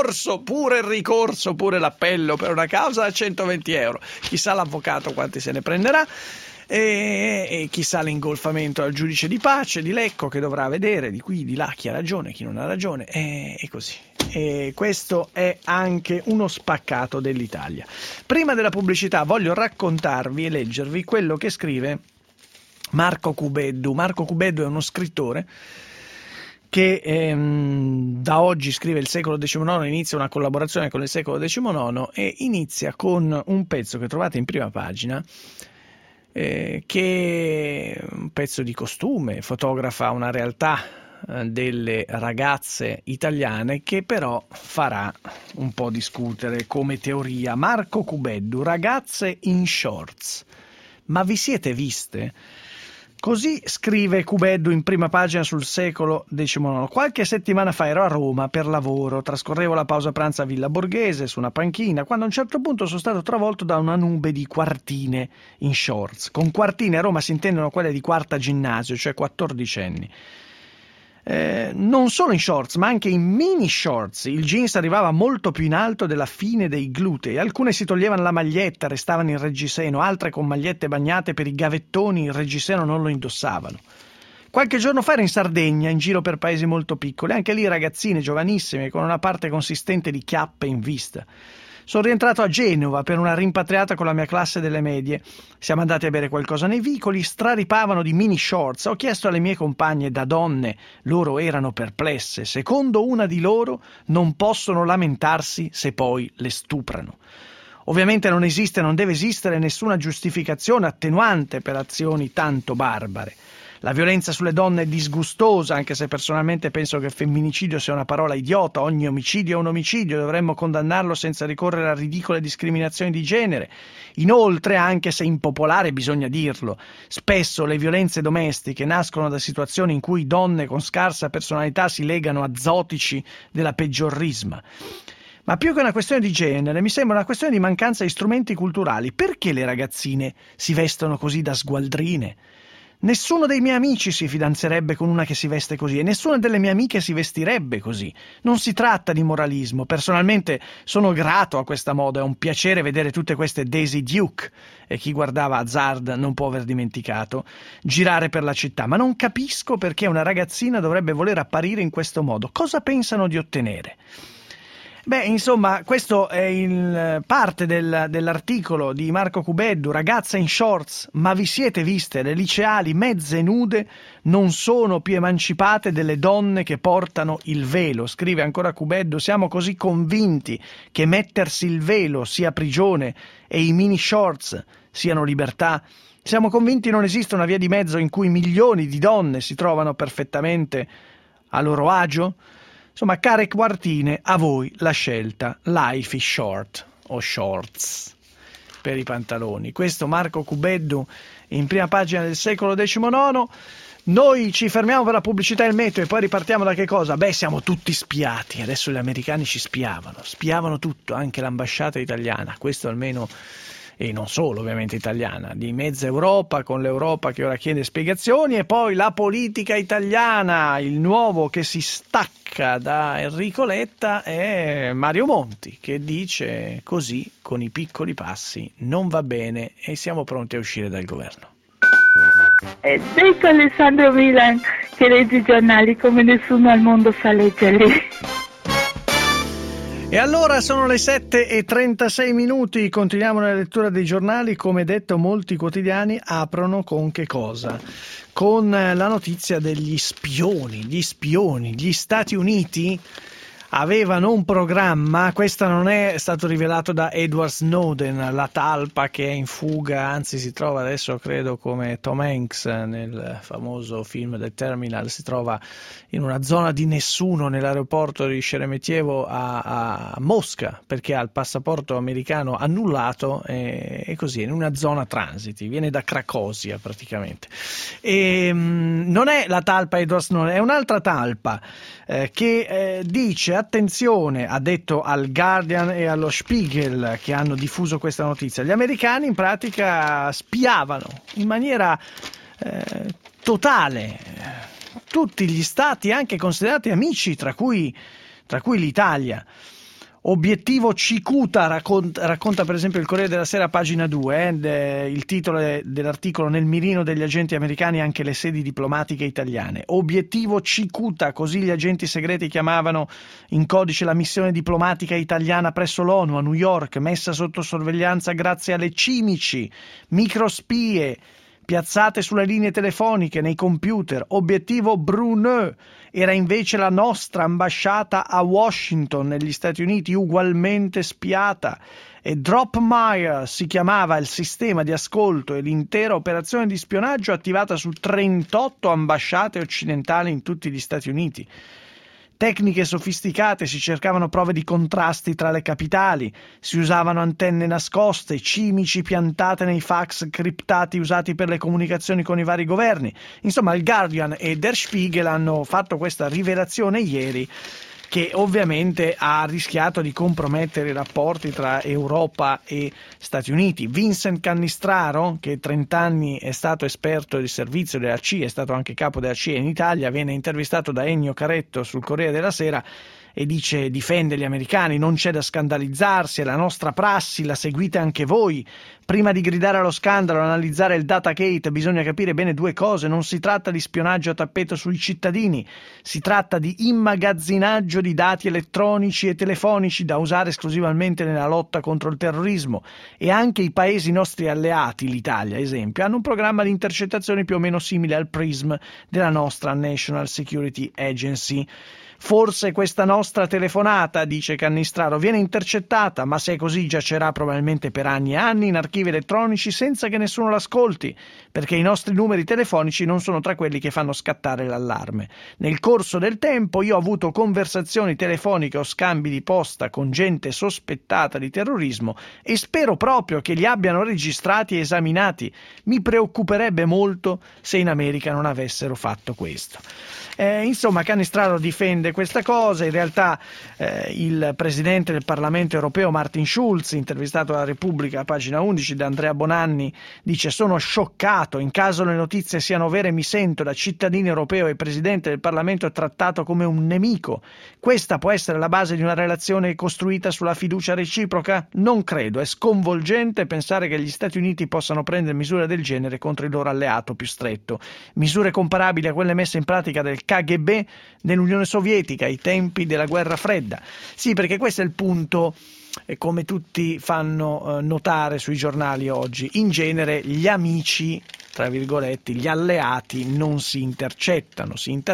pure l'appello per una causa da 120 euro. Chissà l'avvocato quanti se ne prenderà. E chissà l'ingolfamento al giudice di pace di Lecco, che dovrà vedere di qui di là chi ha ragione, chi non ha ragione, e così. E questo è anche uno spaccato dell'Italia. Prima della pubblicità voglio raccontarvi e leggervi quello che scrive Marco Cubeddu. Marco Cubeddu è uno scrittore che da oggi scrive Il secolo XIX, inizia una collaborazione con il secolo XIX e inizia con un pezzo che trovate in prima pagina, che un pezzo di costume fotografa una realtà delle ragazze italiane che però farà un po' discutere come teoria. Marco Cubeddu, ragazze in shorts. Ma vi siete viste? Così scrive Cubeddu in prima pagina sul Secolo XIX. Qualche settimana fa ero a Roma per lavoro, trascorrevo la pausa pranzo a Villa Borghese su una panchina, quando a un certo punto sono stato travolto da una nube di quartine in shorts. Con quartine a Roma si intendono quelle di quarta ginnasio, cioè 14enni. Non solo in shorts ma anche in mini shorts. Il jeans arrivava molto più in alto della fine dei glutei, alcune si toglievano la maglietta, restavano in reggiseno, altre con magliette bagnate per i gavettoni il reggiseno non lo indossavano. Qualche giorno fa ero in Sardegna, in giro per paesi molto piccoli, anche lì ragazzine giovanissime con una parte consistente di chiappe in vista. Sono rientrato a Genova per una rimpatriata con la mia classe delle medie. Siamo andati a bere qualcosa nei vicoli, straripavano di mini shorts. Ho chiesto alle mie compagne da donne, loro erano perplesse. Secondo una di loro non possono lamentarsi se poi le stuprano. Ovviamente non esiste, non deve esistere nessuna giustificazione attenuante per azioni tanto barbare. La violenza sulle donne è disgustosa, anche se personalmente penso che femminicidio sia una parola idiota. Ogni omicidio è un omicidio, dovremmo condannarlo senza ricorrere a ridicole discriminazioni di genere. Inoltre, anche se impopolare, bisogna dirlo, spesso le violenze domestiche nascono da situazioni in cui donne con scarsa personalità si legano a zotici della peggior risma. Ma più che una questione di genere, mi sembra una questione di mancanza di strumenti culturali. Perché le ragazzine si vestono così da sgualdrine? Nessuno dei miei amici si fidanzerebbe con una che si veste così e nessuna delle mie amiche si vestirebbe così. Non si tratta di moralismo. Personalmente sono grato a questa moda, è un piacere vedere tutte queste Daisy Duke, e chi guardava Hazard non può aver dimenticato, girare per la città, ma non capisco perché una ragazzina dovrebbe voler apparire in questo modo. Cosa pensano di ottenere? Beh, insomma, questo è parte dell'articolo di Marco Cubeddu, ragazza in shorts, ma vi siete viste? Le liceali mezze nude non sono più emancipate delle donne che portano il velo. Scrive ancora Cubeddu, siamo così convinti che mettersi il velo sia prigione e i mini shorts siano libertà. Siamo convinti non esista una via di mezzo in cui milioni di donne si trovano perfettamente a loro agio? Insomma, care quartine, a voi la scelta. Life is short, o shorts, per i pantaloni. Questo Marco Cubeddu in prima pagina del Secolo XIX. Noi ci fermiamo per la pubblicità e il meteo e poi ripartiamo da che cosa? Beh, siamo tutti spiati. Adesso gli americani ci spiavano tutto, anche l'ambasciata italiana. Questo almeno, e non solo ovviamente italiana, di mezza Europa, con l'Europa che ora chiede spiegazioni, e poi la politica italiana, il nuovo che si stacca da Enrico Letta è Mario Monti, che dice così, con i piccoli passi, non va bene e siamo pronti a uscire dal governo. Ed ecco Alessandro Milan che legge i giornali come nessuno al mondo sa leggerli. E allora sono le 7:36, continuiamo nella lettura dei giornali. Come detto, molti quotidiani aprono con che cosa? Con la notizia degli spioni, gli Stati Uniti avevano un programma, questo non è stato rivelato da Edward Snowden, la talpa che è in fuga, anzi si trova adesso credo come Tom Hanks nel famoso film The Terminal, si trova in una zona di nessuno nell'aeroporto di Sheremetyevo a Mosca, perché ha il passaporto americano annullato e così, in una zona transiti, viene da Cracovia praticamente. E non è la talpa Edward Snowden, è un'altra talpa che dice, attenzione, ha detto al Guardian e allo Spiegel che hanno diffuso questa notizia, gli americani in pratica spiavano in maniera totale tutti gli stati anche considerati amici, tra cui l'Italia. Obiettivo Cicuta, racconta per esempio il Corriere della Sera, pagina 2, il titolo dell'articolo, nel mirino degli agenti americani anche le sedi diplomatiche italiane. Obiettivo Cicuta, così gli agenti segreti chiamavano in codice la missione diplomatica italiana presso l'ONU a New York, messa sotto sorveglianza grazie alle cimici, microspie piazzate sulle linee telefoniche, nei computer. Obiettivo Bruneux era invece la nostra ambasciata a Washington, negli Stati Uniti, ugualmente spiata. e Dropmire si chiamava il sistema di ascolto e l'intera operazione di spionaggio attivata su 38 ambasciate occidentali in tutti gli Stati Uniti. Tecniche sofisticate, si cercavano prove di contrasti tra le capitali, si usavano antenne nascoste, cimici piantate nei fax criptati usati per le comunicazioni con i vari governi. Insomma, il Guardian e Der Spiegel hanno fatto questa rivelazione ieri, che ovviamente ha rischiato di compromettere i rapporti tra Europa e Stati Uniti. Vincent Cannistraro, che 30 anni è stato esperto di servizio della CIA, è stato anche capo della CIA in Italia, viene intervistato da Ennio Caretto sul Corriere della Sera e dice: difende gli americani, non c'è da scandalizzarsi, è la nostra prassi, la seguite anche voi. Prima di gridare allo scandalo, analizzare il Datagate, bisogna capire bene due cose: non si tratta di spionaggio a tappeto sui cittadini, si tratta di immagazzinaggio di dati elettronici e telefonici da usare esclusivamente nella lotta contro il terrorismo, e anche i paesi nostri alleati, l'Italia ad esempio, hanno un programma di intercettazioni più o meno simile al PRISM della nostra National Security Agency. Forse questa nostra telefonata, dice Cannistraro, viene intercettata, ma se è così giacerà probabilmente per anni e anni in archivi elettronici senza che nessuno l'ascolti, perché i nostri numeri telefonici non sono tra quelli che fanno scattare l'allarme. Nel corso del tempo io ho avuto conversazioni telefoniche o scambi di posta con gente sospettata di terrorismo e spero proprio che li abbiano registrati e esaminati. Mi preoccuperebbe molto se in America non avessero fatto questo. Insomma, Cannistraro difende questa cosa. In realtà il presidente del Parlamento europeo Martin Schulz, intervistato alla Repubblica a pagina 11 da Andrea Bonanni, dice: sono scioccato, in caso le notizie siano vere mi sento da cittadino europeo e presidente del Parlamento trattato come un nemico. Questa può essere la base di una relazione costruita sulla fiducia reciproca? Non credo, è sconvolgente pensare che gli Stati Uniti possano prendere misure del genere contro il loro alleato più stretto, misure comparabili a quelle messe in pratica del KGB nell'Unione Sovietica ai tempi della Guerra Fredda. Sì, perché questo è il punto, come tutti fanno notare sui giornali oggi. In genere gli amici, tra virgolette, gli alleati non si intercettano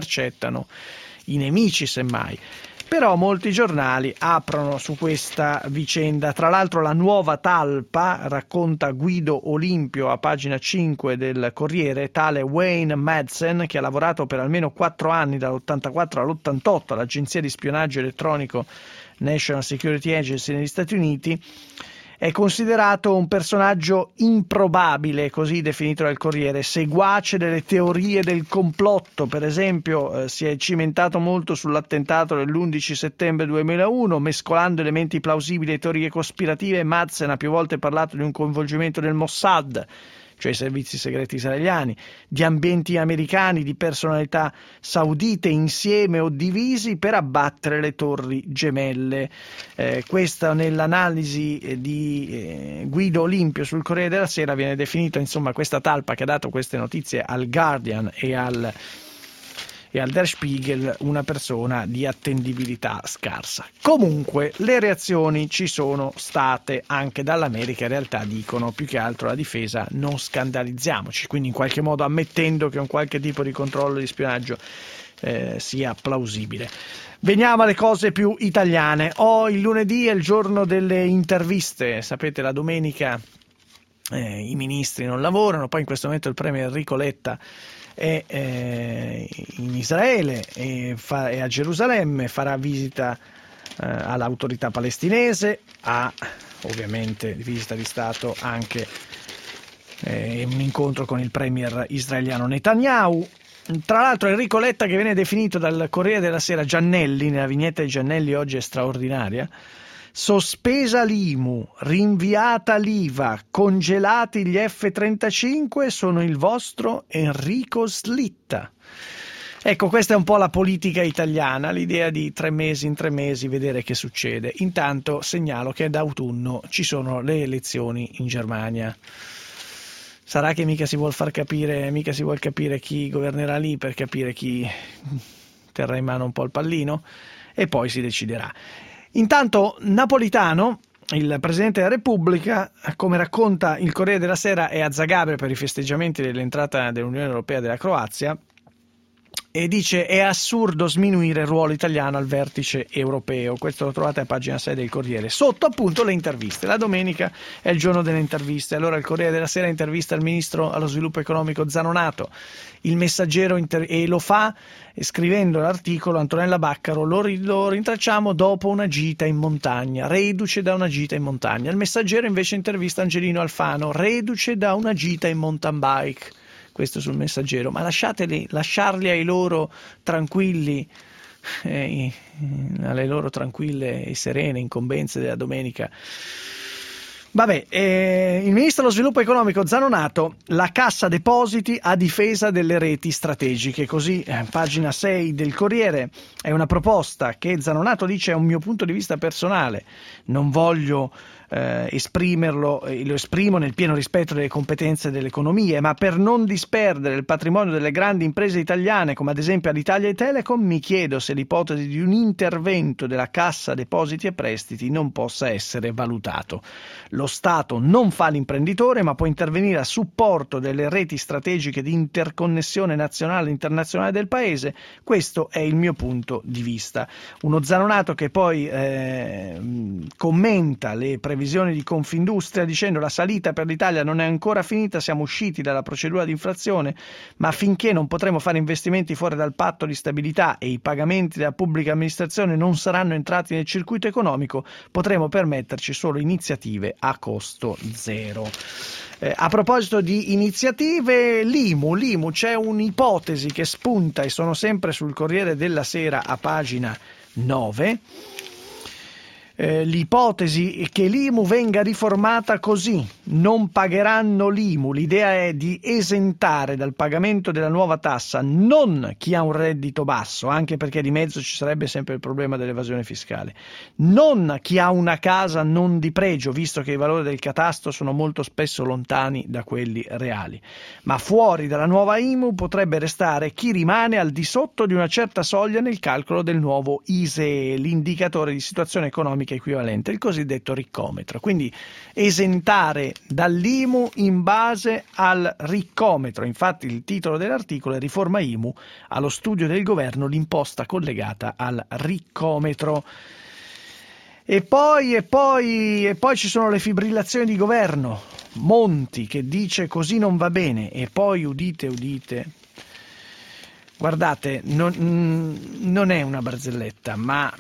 i nemici semmai. Però molti giornali aprono su questa vicenda. Tra l'altro la nuova talpa, racconta Guido Olimpio a pagina 5 del Corriere, tale Wayne Madsen, che ha lavorato per almeno 4 anni dall'84 all'88 all'agenzia di spionaggio elettronico National Security Agency negli Stati Uniti, è considerato un personaggio improbabile, così definito dal Corriere, seguace delle teorie del complotto. Per esempio si è cimentato molto sull'attentato dell'11 settembre 2001, mescolando elementi plausibili e teorie cospirative. Madsen ha più volte parlato di un coinvolgimento del Mossad, cioè i servizi segreti israeliani, di ambienti americani, di personalità saudite insieme o divisi per abbattere le torri gemelle. Questa nell'analisi di Guido Olimpio sul Corriere della Sera viene definita, insomma, questa talpa che ha dato queste notizie al Guardian e al Der Spiegel, una persona di attendibilità scarsa. Comunque le reazioni ci sono state anche dall'America, in realtà dicono più che altro la difesa: non scandalizziamoci, quindi in qualche modo ammettendo che un qualche tipo di controllo di spionaggio sia plausibile. Veniamo alle cose più italiane. Il lunedì è il giorno delle interviste, sapete, la domenica i ministri non lavorano, poi in questo momento il premier Enrico Letta è in Israele e a Gerusalemme, farà visita all'autorità palestinese, ha ovviamente visita di Stato anche un incontro con il premier israeliano Netanyahu. Tra l'altro Enrico Letta, che viene definito dal Corriere della Sera Giannelli, nella vignetta di Giannelli oggi è straordinaria: sospesa l'IMU, rinviata l'IVA, congelati gli F-35, sono il vostro Enrico Slitta. Ecco, questa è un po' la politica italiana, l'idea di 3 mesi in 3 mesi vedere che succede. Intanto segnalo che d'autunno ci sono le elezioni in Germania. Sarà che mica si vuol capire chi governerà lì per capire chi terrà in mano un po' il pallino e poi si deciderà. Intanto Napolitano, il Presidente della Repubblica, come racconta il Corriere della Sera, è a Zagabria per i festeggiamenti dell'entrata dell'Unione Europea della Croazia. e dice: è assurdo sminuire il ruolo italiano al vertice europeo. Questo lo trovate a pagina 6 del Corriere. Sotto appunto le interviste. La domenica è il giorno delle interviste. Allora il Corriere della Sera intervista il ministro allo sviluppo economico Zanonato, il Messaggero e lo fa scrivendo l'articolo Antonella Baccaro: lo rintracciamo dopo una gita in montagna, reduce da una gita in montagna. Il Messaggero invece intervista Angelino Alfano, reduce da una gita in mountain bike. Questo sul Messaggero, ma lasciarli ai loro tranquilli, alle loro tranquille e serene incombenze della domenica. Vabbè, il ministro dello sviluppo economico Zanonato, la Cassa Depositi a difesa delle reti strategiche, così pagina 6 del Corriere. È una proposta che Zanonato dice è un mio punto di vista personale, non voglio esprimerlo, lo esprimo nel pieno rispetto delle competenze delle economie, ma per non disperdere il patrimonio delle grandi imprese italiane come ad esempio Alitalia e Telecom, mi chiedo se l'ipotesi di un intervento della Cassa Depositi e Prestiti non possa essere valutato. Lo Stato non fa l'imprenditore, ma può intervenire a supporto delle reti strategiche di interconnessione nazionale e internazionale del Paese. Questo è il mio punto di vista. Uno Zanonato che poi commenta le previsioni di Confindustria dicendo: la salita per l'Italia non è ancora finita, siamo usciti dalla procedura di infrazione, ma finché non potremo fare investimenti fuori dal patto di stabilità e i pagamenti della pubblica amministrazione non saranno entrati nel circuito economico, potremo permetterci solo iniziative a costo zero. A proposito di iniziative, l'IMU, c'è un'ipotesi che spunta, e sono sempre sul Corriere della Sera a pagina 9, l'ipotesi è che l'IMU venga riformata così: non pagheranno l'IMU. L'idea è di esentare dal pagamento della nuova tassa non chi ha un reddito basso, anche perché di mezzo ci sarebbe sempre il problema dell'evasione fiscale, non chi ha una casa non di pregio, visto che i valori del catasto sono molto spesso lontani da quelli reali, ma fuori dalla nuova IMU potrebbe restare chi rimane al di sotto di una certa soglia nel calcolo del nuovo ISEE, l'indicatore di situazione economica equivalente, il cosiddetto riccometro. Quindi esentare dall'IMU in base al riccometro. Infatti il titolo dell'articolo è Riforma IMU, allo studio del governo l'imposta collegata al riccometro. E poi ci sono le fibrillazioni di governo. Monti che dice così non va bene, e poi udite, guardate, non è una barzelletta, ma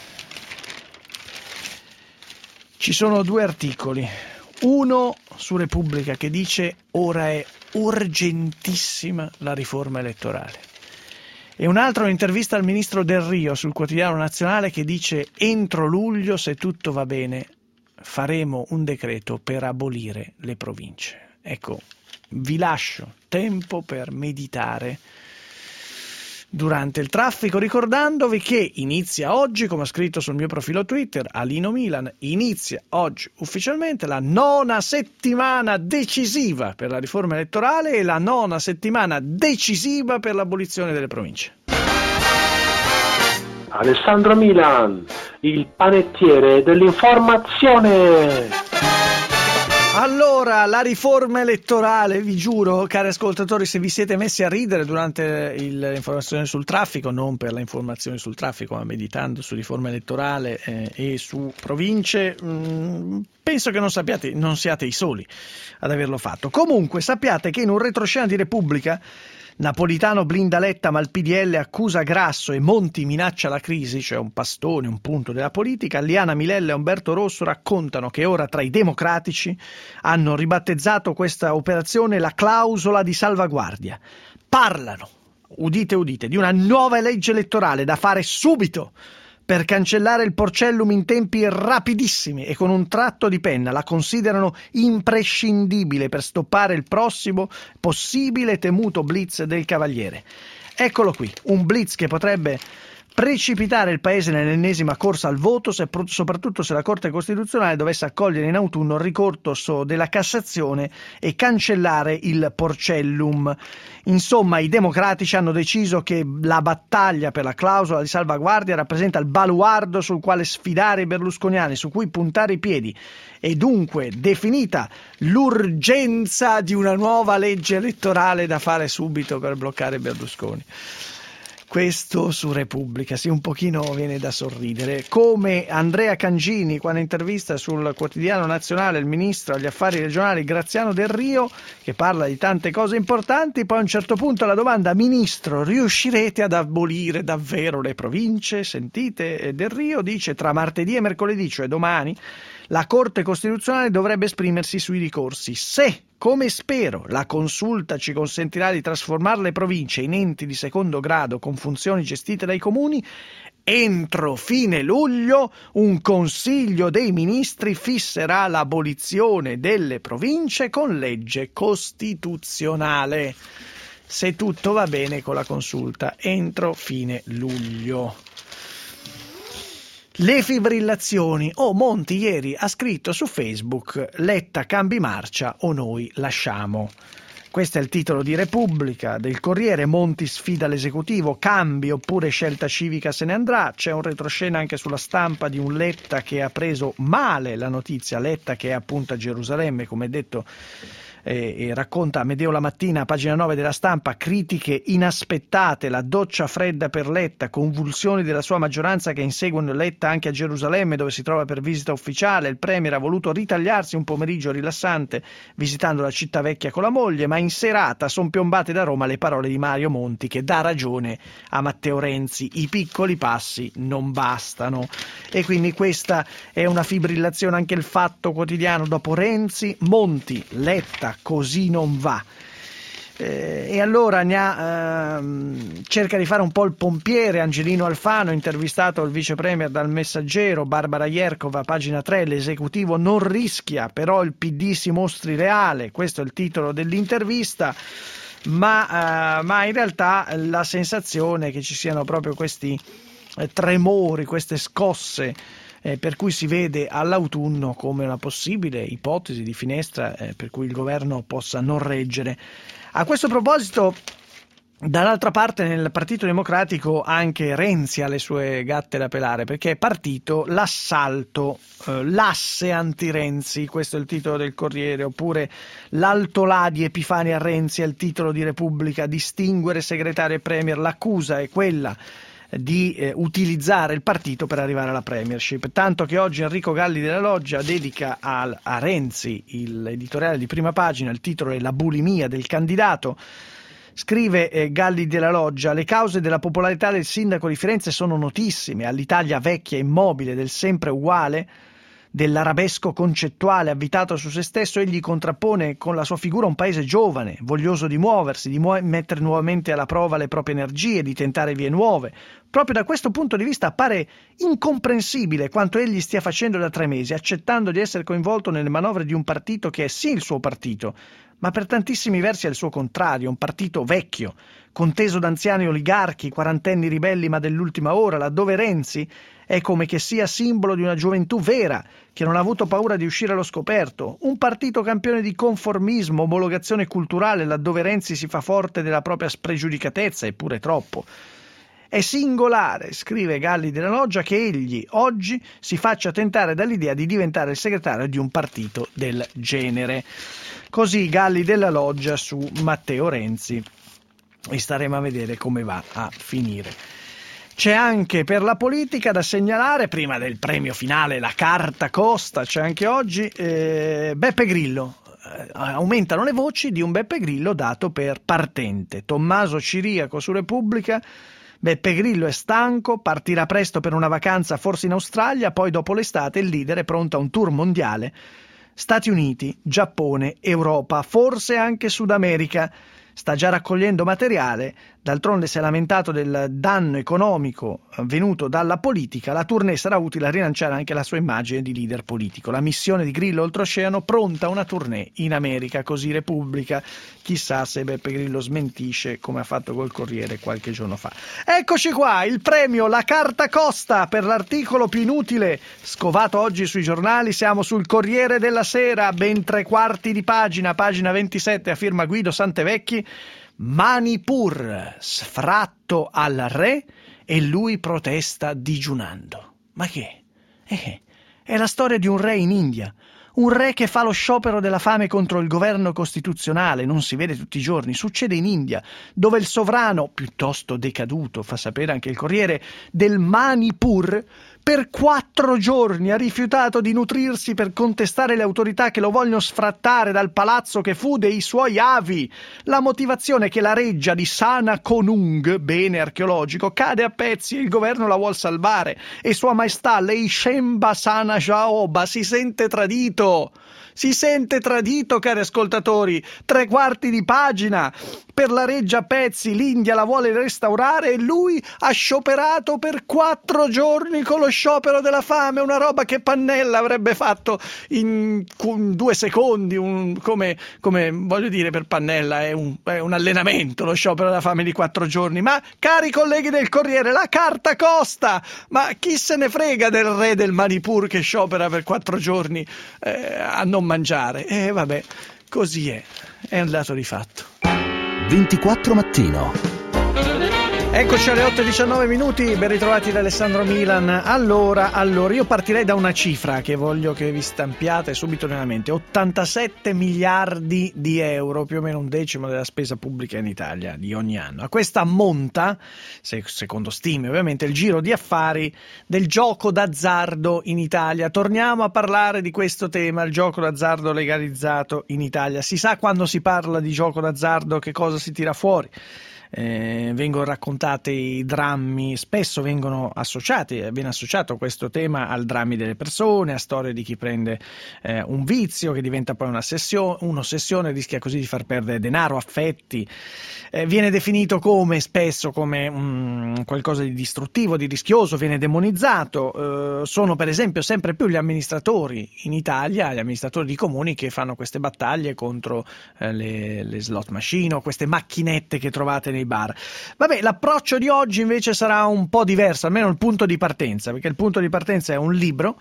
ci sono due articoli, uno su Repubblica che dice ora è urgentissima la riforma elettorale, e un altro un'intervista al ministro Del Rio sul Quotidiano Nazionale che dice entro luglio, se tutto va bene, faremo un decreto per abolire le province. Ecco, vi lascio tempo per meditare durante il traffico, ricordandovi che inizia oggi, come ho scritto sul mio profilo Twitter, Alino Milan, inizia oggi ufficialmente la 9ª settimana decisiva per la riforma elettorale e la 9ª settimana decisiva per l'abolizione delle province. Alessandro Milan, il panettiere dell'informazione. Allora, la riforma elettorale, vi giuro, cari ascoltatori, se vi siete messi a ridere durante l'informazione sul traffico, non per la informazione sul traffico, ma meditando su riforma elettorale e su province, penso che non siate i soli ad averlo fatto. Comunque, sappiate che in un retroscena di Repubblica, Napolitano blinda Letta ma il PDL accusa Grasso e Monti minaccia la crisi, cioè un pastone, un punto della politica. Liana Milella e Umberto Rosso raccontano che ora tra i democratici hanno ribattezzato questa operazione la clausola di salvaguardia. Parlano, udite, di una nuova legge elettorale da fare subito per cancellare il Porcellum in tempi rapidissimi e con un tratto di penna. La considerano imprescindibile per stoppare il prossimo possibile temuto blitz del Cavaliere. Eccolo qui, un blitz che potrebbe precipitare il Paese nell'ennesima corsa al voto, soprattutto se la Corte Costituzionale dovesse accogliere in autunno il ricorso della Cassazione e cancellare il Porcellum. Insomma, i democratici hanno deciso che la battaglia per la clausola di salvaguardia rappresenta il baluardo sul quale sfidare i berlusconiani, su cui puntare i piedi. E dunque, definita l'urgenza di una nuova legge elettorale da fare subito per bloccare Berlusconi. Questo su Repubblica, sì, un pochino viene da sorridere. Come Andrea Cangini, quando intervista sul Quotidiano Nazionale il ministro agli affari regionali Graziano Del Rio, che parla di tante cose importanti, poi a un certo punto la domanda: ministro, riuscirete ad abolire davvero le province? Sentite, Del Rio dice: tra martedì e mercoledì, cioè domani, la Corte Costituzionale dovrebbe esprimersi sui ricorsi. Se, come spero, la consulta ci consentirà di trasformare le province in enti di secondo grado con funzioni gestite dai comuni, entro fine luglio un Consiglio dei Ministri fisserà l'abolizione delle province con legge costituzionale. Se tutto va bene con la consulta, entro fine luglio. Le fibrillazioni. Monti ieri ha scritto su Facebook: Letta cambi marcia o noi lasciamo. Questo è il titolo di Repubblica. Del Corriere: Monti sfida l'esecutivo, cambi oppure Scelta Civica se ne andrà. C'è un retroscena anche sulla Stampa di un Letta che ha preso male la notizia, Letta che è appunto a Gerusalemme, come detto, e racconta Amedeo La Mattina, pagina 9 della Stampa, critiche inaspettate, la doccia fredda per Letta, convulsioni della sua maggioranza che inseguono Letta anche a Gerusalemme dove si trova per visita ufficiale. Il premier ha voluto ritagliarsi un pomeriggio rilassante visitando la città vecchia con la moglie, ma in serata sono piombate da Roma le parole di Mario Monti che dà ragione a Matteo Renzi: i piccoli passi non bastano. E quindi questa è una fibrillazione. Anche il Fatto Quotidiano: dopo Renzi, Monti, Letta, così non va. E allora cerca di fare un po' il pompiere Angelino Alfano, intervistato il vice premier dal Messaggero. Barbara Ierkova, pagina 3: l'esecutivo non rischia, però il PD si mostri reale. Questo è il titolo dell'intervista. Ma in realtà la sensazione è che ci siano proprio questi tremori, queste scosse, per cui si vede all'autunno come una possibile ipotesi di finestra per cui il governo possa non reggere. A questo proposito, dall'altra parte nel Partito Democratico anche Renzi ha le sue gatte da pelare, perché è partito l'assalto, l'asse anti-Renzi, questo è il titolo del Corriere, oppure l'altolà di Epifani a Renzi è il titolo di Repubblica: distinguere segretario e premier, l'accusa è quella di utilizzare il partito per arrivare alla premiership, tanto che oggi Enrico Galli della Loggia dedica a Renzi l'editoriale di prima pagina. Il titolo è La bulimia del candidato. Scrive Galli della Loggia: le cause della popolarità del sindaco di Firenze sono notissime. All'Italia vecchia e immobile del sempre uguale, dell'arabesco concettuale avvitato su se stesso, egli contrappone con la sua figura un paese giovane, voglioso di muoversi, di mettere nuovamente alla prova le proprie energie, di tentare vie nuove. Proprio da questo punto di vista appare incomprensibile quanto egli stia facendo da 3 mesi, accettando di essere coinvolto nelle manovre di un partito che è sì il suo partito, ma per tantissimi versi è il suo contrario, un partito vecchio, conteso da anziani oligarchi, quarantenni ribelli ma dell'ultima ora, laddove Renzi è come che sia simbolo di una gioventù vera, che non ha avuto paura di uscire allo scoperto, un partito campione di conformismo, omologazione culturale, laddove Renzi si fa forte della propria spregiudicatezza, eppure troppo. È singolare, scrive Galli della Loggia, che egli oggi si faccia tentare dall'idea di diventare il segretario di un partito del genere. Così Galli della Loggia su Matteo Renzi, e staremo a vedere come va a finire. C'è anche per la politica da segnalare, prima del premio finale, la carta costa, c'è anche oggi Beppe Grillo. Aumentano le voci di un Beppe Grillo dato per partente. Tommaso Ciriaco su Repubblica: Beppe Grillo è stanco, partirà presto per una vacanza forse in Australia, poi dopo l'estate il leader è pronto a un tour mondiale. Stati Uniti, Giappone, Europa, forse anche Sud America. Sta già raccogliendo materiale, d'altronde si è lamentato del danno economico venuto dalla politica. La tournée sarà utile a rilanciare anche la sua immagine di leader politico. La missione di Grillo oltreoceano, pronta una tournée in America, così Repubblica. Chissà se Beppe Grillo smentisce come ha fatto col Corriere qualche giorno fa. Eccoci qua, il premio La Carta Costa per l'articolo più inutile scovato oggi sui giornali. Siamo sul Corriere della Sera, ben 3/4 di pagina, pagina 27, a firma Guido Santevecchi. Manipur, sfratto al re e lui protesta digiunando. Ma che? È la storia di un re in India, Un re che fa lo sciopero della fame contro il governo costituzionale, non si vede tutti i giorni, succede in India, dove il sovrano, piuttosto decaduto, fa sapere anche il Corriere, del Manipur, per 4 giorni ha rifiutato di nutrirsi per contestare le autorità che lo vogliono sfrattare dal palazzo che fu dei suoi avi. La motivazione è che la reggia di Sana Konung, bene archeologico, cade a pezzi e il governo la vuol salvare e Sua Maestà Lei Shemba Sana Jaoba si sente tradito. Si sente tradito, cari ascoltatori, 3/4 di pagina. Per la reggia a pezzi, l'India la vuole restaurare e lui ha scioperato per 4 giorni con lo sciopero della fame, una roba che Pannella avrebbe fatto in 2 secondi, come voglio dire, per Pannella è un allenamento lo sciopero della fame di 4 giorni. Ma, cari colleghi del Corriere, la carta costa! Ma chi se ne frega del re del Manipur che sciopera per 4 giorni a non mangiare? Vabbè, così è un dato di fatto. 24 Mattino. Eccoci alle 8:19, ben ritrovati da Alessandro Milan. Allora, io partirei da una cifra che voglio che vi stampiate subito nella mente: 87 miliardi di euro, più o meno 1/10 della spesa pubblica in Italia di ogni anno. A questa ammonta, secondo stime ovviamente, il giro di affari del gioco d'azzardo in Italia. Torniamo a parlare di questo tema, il gioco d'azzardo legalizzato in Italia. Si sa quando si parla di gioco d'azzardo che cosa si tira fuori. Vengono raccontati i drammi, spesso viene associato questo tema al drammi delle persone, a storie di chi prende un vizio che diventa poi un'ossessione, rischia così di far perdere denaro, affetti. Viene definito spesso come qualcosa di distruttivo, di rischioso, viene demonizzato. Sono per esempio sempre più gli amministratori in Italia, gli amministratori di comuni, che fanno queste battaglie contro le slot machine o queste macchinette che trovate nei bar. Vabbè, l'approccio di oggi invece sarà un po' diverso, almeno il punto di partenza, perché il punto di partenza è un libro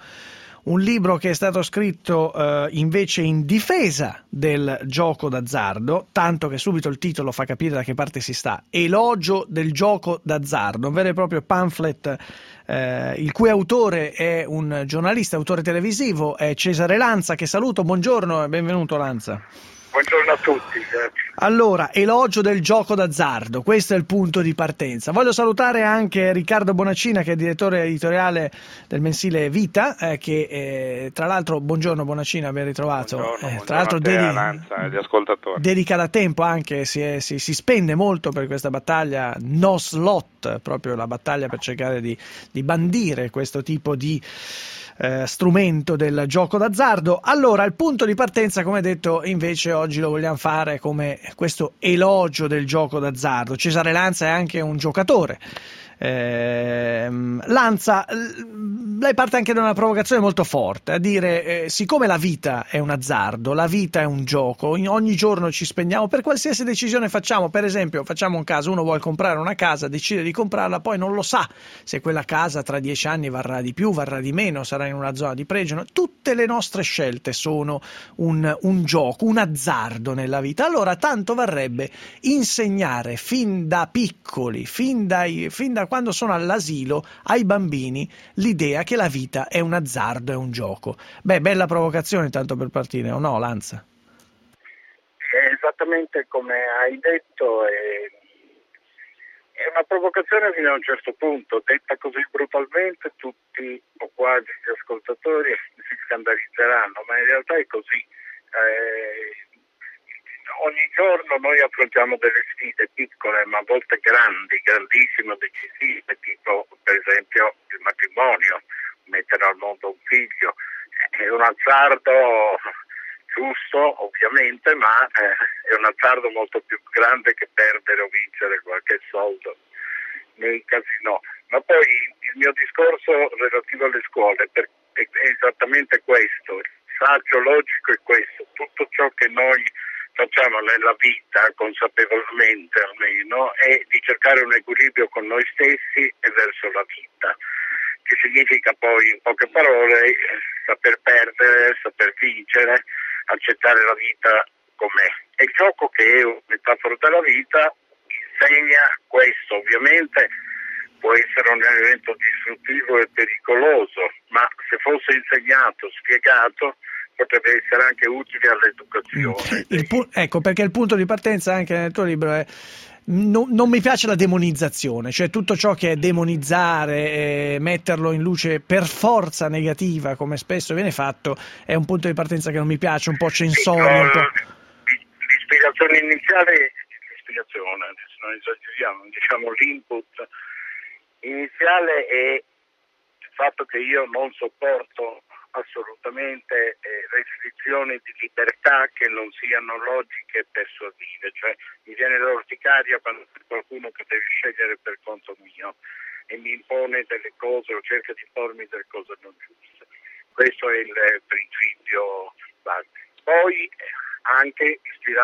che è stato scritto invece in difesa del gioco d'azzardo, tanto che subito il titolo fa capire da che parte si sta: Elogio del gioco d'azzardo, un vero e proprio pamphlet il cui autore è un giornalista, autore televisivo, è Cesare Lanza, che saluto. Buongiorno e benvenuto, Lanza. Buongiorno a tutti, grazie. Allora, elogio del gioco d'azzardo, questo è il punto di partenza. Voglio salutare anche Riccardo Bonacina, che è direttore editoriale del mensile Vita, che tra l'altro, buongiorno Bonacina, ben ritrovato. Buongiorno tra l'altro Lanza e gli ascoltatori. Dedica da tempo anche, si spende molto per questa battaglia no slot, proprio la battaglia per cercare di bandire questo tipo di strumento del gioco d'azzardo. Allora, il punto di partenza, come detto, invece oggi lo vogliamo fare come questo elogio del gioco d'azzardo. Cesare Lanza è anche un giocatore. Lanza, lei parte anche da una provocazione molto forte, a dire siccome la vita è un azzardo, la vita è un gioco, ogni giorno ci spendiamo per qualsiasi decisione facciamo. Per esempio, facciamo un caso: uno vuole comprare una casa, decide di comprarla, poi non lo sa se quella casa tra 10 anni varrà di più, varrà di meno, sarà in una zona di pregio. Tutte le nostre scelte sono un gioco, un azzardo nella vita. Allora tanto varrebbe insegnare fin da piccoli, fin da quando sono all'asilo, ai bambini l'idea che la vita è un azzardo, è un gioco. Beh, bella provocazione tanto per partire, o no, Lanza? È esattamente come hai detto, è una provocazione fino a un certo punto. Detta così brutalmente, tutti o quasi gli ascoltatori si scandalizzeranno, ma in realtà è così. Ogni giorno noi affrontiamo delle sfide piccole, ma a volte grandi, grandissime, decisive, tipo per esempio il matrimonio, mettere al mondo un figlio. È un azzardo giusto, ovviamente, ma è un azzardo molto più grande che perdere o vincere qualche soldo nei casinò. Ma poi il mio discorso relativo alle scuole è esattamente questo. Il saggio logico è questo: tutto ciò che noi facciamo nella vita, consapevolmente almeno, è di cercare un equilibrio con noi stessi e verso la vita, che significa poi, in poche parole, saper perdere, saper vincere, accettare la vita com'è. E il gioco, che è una metafora della vita, insegna questo. Ovviamente può essere un elemento distruttivo e pericoloso, ma se fosse insegnato, spiegato, potrebbe essere anche utile all'educazione. Ecco, perché il punto di partenza anche nel tuo libro è non mi piace la demonizzazione, cioè tutto ciò che è demonizzare, metterlo in luce per forza negativa, come spesso viene fatto, è un punto di partenza che non mi piace, un po' censorio. L'ispirazione iniziale, non esageriamo, diciamo l'input iniziale è il fatto che io non sopporto assolutamente restrizioni di libertà che non siano logiche e persuasive, cioè mi viene l'orticaria quando c'è qualcuno che deve scegliere per conto mio e mi impone delle cose o cerca di impormi delle cose non giuste. Questo è il principio base. Poi anche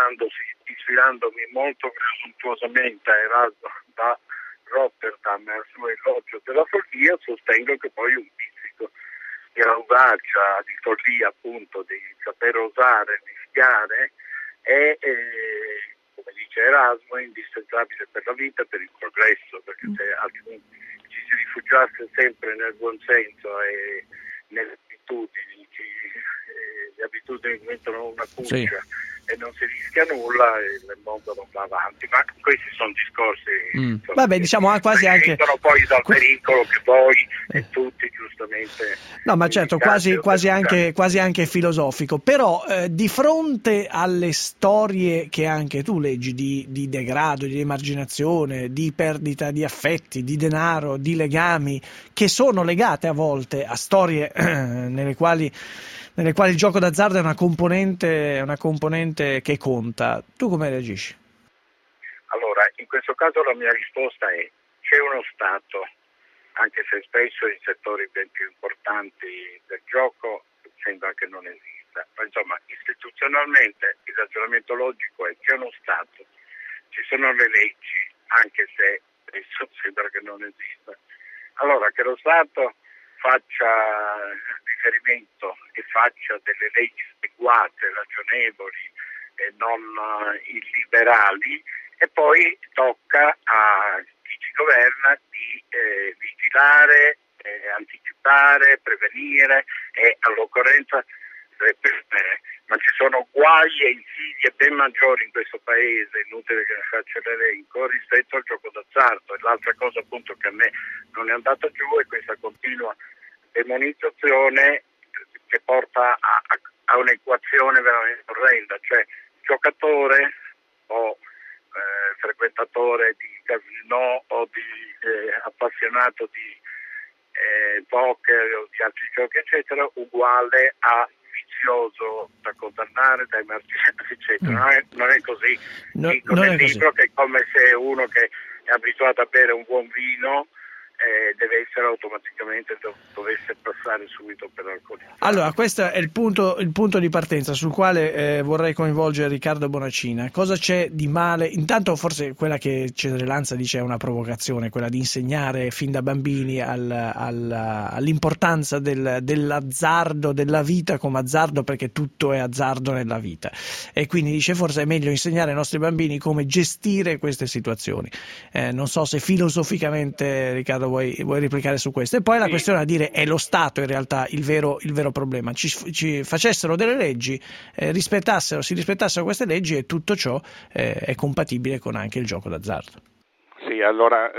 ispirandomi molto presuntuosamente a Erasmo da Rotterdam al suo elogio della follia, sostengo che poi un pizzico di audacia, di follia appunto, di saper osare, rischiare è, come dice Erasmo, indispensabile per la vita, per il progresso, perché se altrimenti ci si rifugiasse sempre nel buonsenso e nelle abitudini, le abitudini diventano una cuccia. Sì. E non si rischia nulla e il mondo non va avanti, ma questi sono discorsi vabbè, diciamo quasi anche poi dal pericolo che voi e tutti giustamente no, ma certo, quasi anche filosofico, però di fronte alle storie che anche tu leggi di degrado, di emarginazione, di perdita di affetti, di denaro, di legami, che sono legate a volte a storie nelle quali il gioco d'azzardo è una componente che conta. Tu come reagisci? Allora, in questo caso la mia risposta è: c'è uno Stato, anche se spesso in settori ben più importanti del gioco sembra che non esista, ma insomma istituzionalmente il ragionamento logico è: c'è uno Stato, ci sono le leggi, anche se spesso sembra che non esista. Allora, che lo Stato faccia riferimento e faccia delle leggi adeguate, ragionevoli e non illiberali, e poi tocca a chi ci governa di vigilare, anticipare, prevenire e all'occorrenza reprimere. Ma ci sono guai e insidie ben maggiori in questo paese, inutile che ne faccia l'elenco, rispetto al gioco d'azzardo. E l'altra cosa appunto che a me non è andata giù è questa continua demonizzazione che porta a un'equazione veramente orrenda, cioè giocatore o frequentatore di casino o di appassionato di poker o di altri giochi eccetera, uguale a vizioso da condannare, da emarginare eccetera. Non è così. Dico nel libro che è come se uno che è abituato a bere un buon vino deve essere automaticamente dovesse passare subito per l'alcolismo. Allora, questo è il punto di partenza sul quale vorrei coinvolgere Riccardo Bonacina. Cosa c'è di male? Intanto forse quella che Cesare Lanza dice è una provocazione, quella di insegnare fin da bambini all'importanza dell'azzardo, della vita come azzardo, perché tutto è azzardo nella vita, e quindi dice forse è meglio insegnare ai nostri bambini come gestire queste situazioni. Non so se filosoficamente, Riccardo, vuoi replicare su questo. E poi la questione a dire: è lo Stato in realtà il vero problema. Ci facessero delle leggi, si rispettassero queste leggi, e tutto ciò è compatibile con anche il gioco d'azzardo. Sì, allora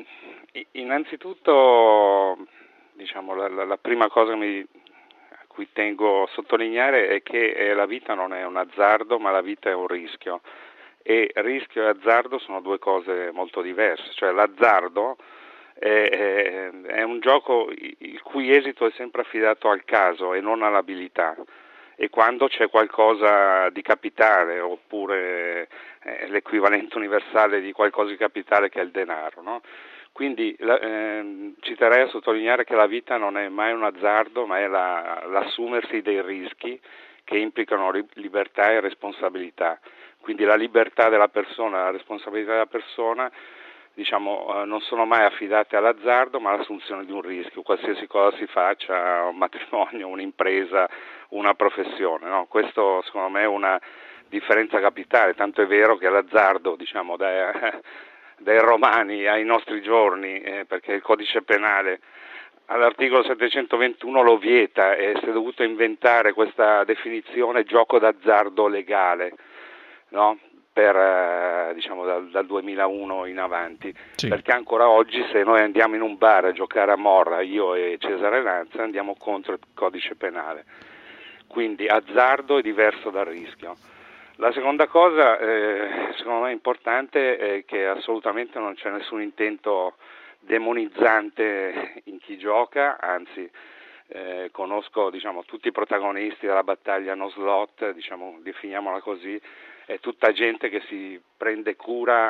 innanzitutto diciamo la prima cosa a cui tengo a sottolineare è che la vita non è un azzardo, ma la vita è un rischio, e rischio e azzardo sono due cose molto diverse. Cioè l'azzardo è un gioco il cui esito è sempre affidato al caso e non all'abilità, e quando c'è qualcosa di capitale, oppure l'equivalente universale di qualcosa di capitale che è il denaro, no? Quindi ci terrei a sottolineare che la vita non è mai un azzardo, ma è l'assumersi dei rischi che implicano libertà e responsabilità. Quindi la libertà della persona e la responsabilità della persona non sono mai affidate all'azzardo, ma all'assunzione di un rischio, qualsiasi cosa si faccia, un matrimonio, un'impresa, una professione, no? Questo secondo me è una differenza capitale, tanto è vero che l'azzardo, dai romani ai nostri giorni, perché il codice penale all'articolo 721 lo vieta e si è dovuto inventare questa definizione gioco d'azzardo legale, no? Per diciamo dal 2001 in avanti, sì. Perché ancora oggi se noi andiamo in un bar a giocare a morra, io e Cesare Lanza, andiamo contro il codice penale, quindi azzardo è diverso dal rischio. La seconda cosa secondo me importante è che assolutamente non c'è nessun intento demonizzante in chi gioca, anzi conosco diciamo tutti i protagonisti della battaglia no slot, diciamo, definiamola così, è tutta gente che si prende cura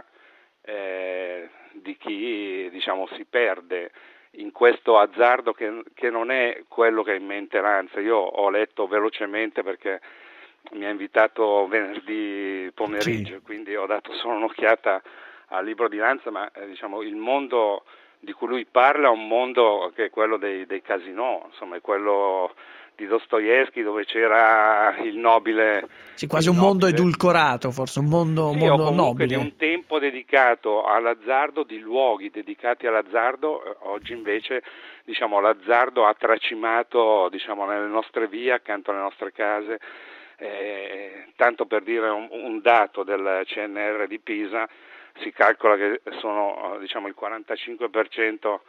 di chi diciamo si perde in questo azzardo che non è quello che ha in mente Lanza. Io ho letto velocemente perché mi ha invitato venerdì pomeriggio, sì. Quindi ho dato solo un'occhiata al libro di Lanza, ma diciamo il mondo di cui lui parla è un mondo che è quello dei casinò, insomma è quello di Dostoevskij, dove c'era il nobile. Sì, quasi un mondo edulcorato, forse un mondo, sì, mondo o comunque nobile. Di un tempo dedicato all'azzardo, di luoghi dedicati all'azzardo. Oggi invece diciamo l'azzardo ha tracimato diciamo nelle nostre vie, accanto alle nostre case. Tanto per dire un dato del CNR di Pisa, si calcola che sono diciamo il 45%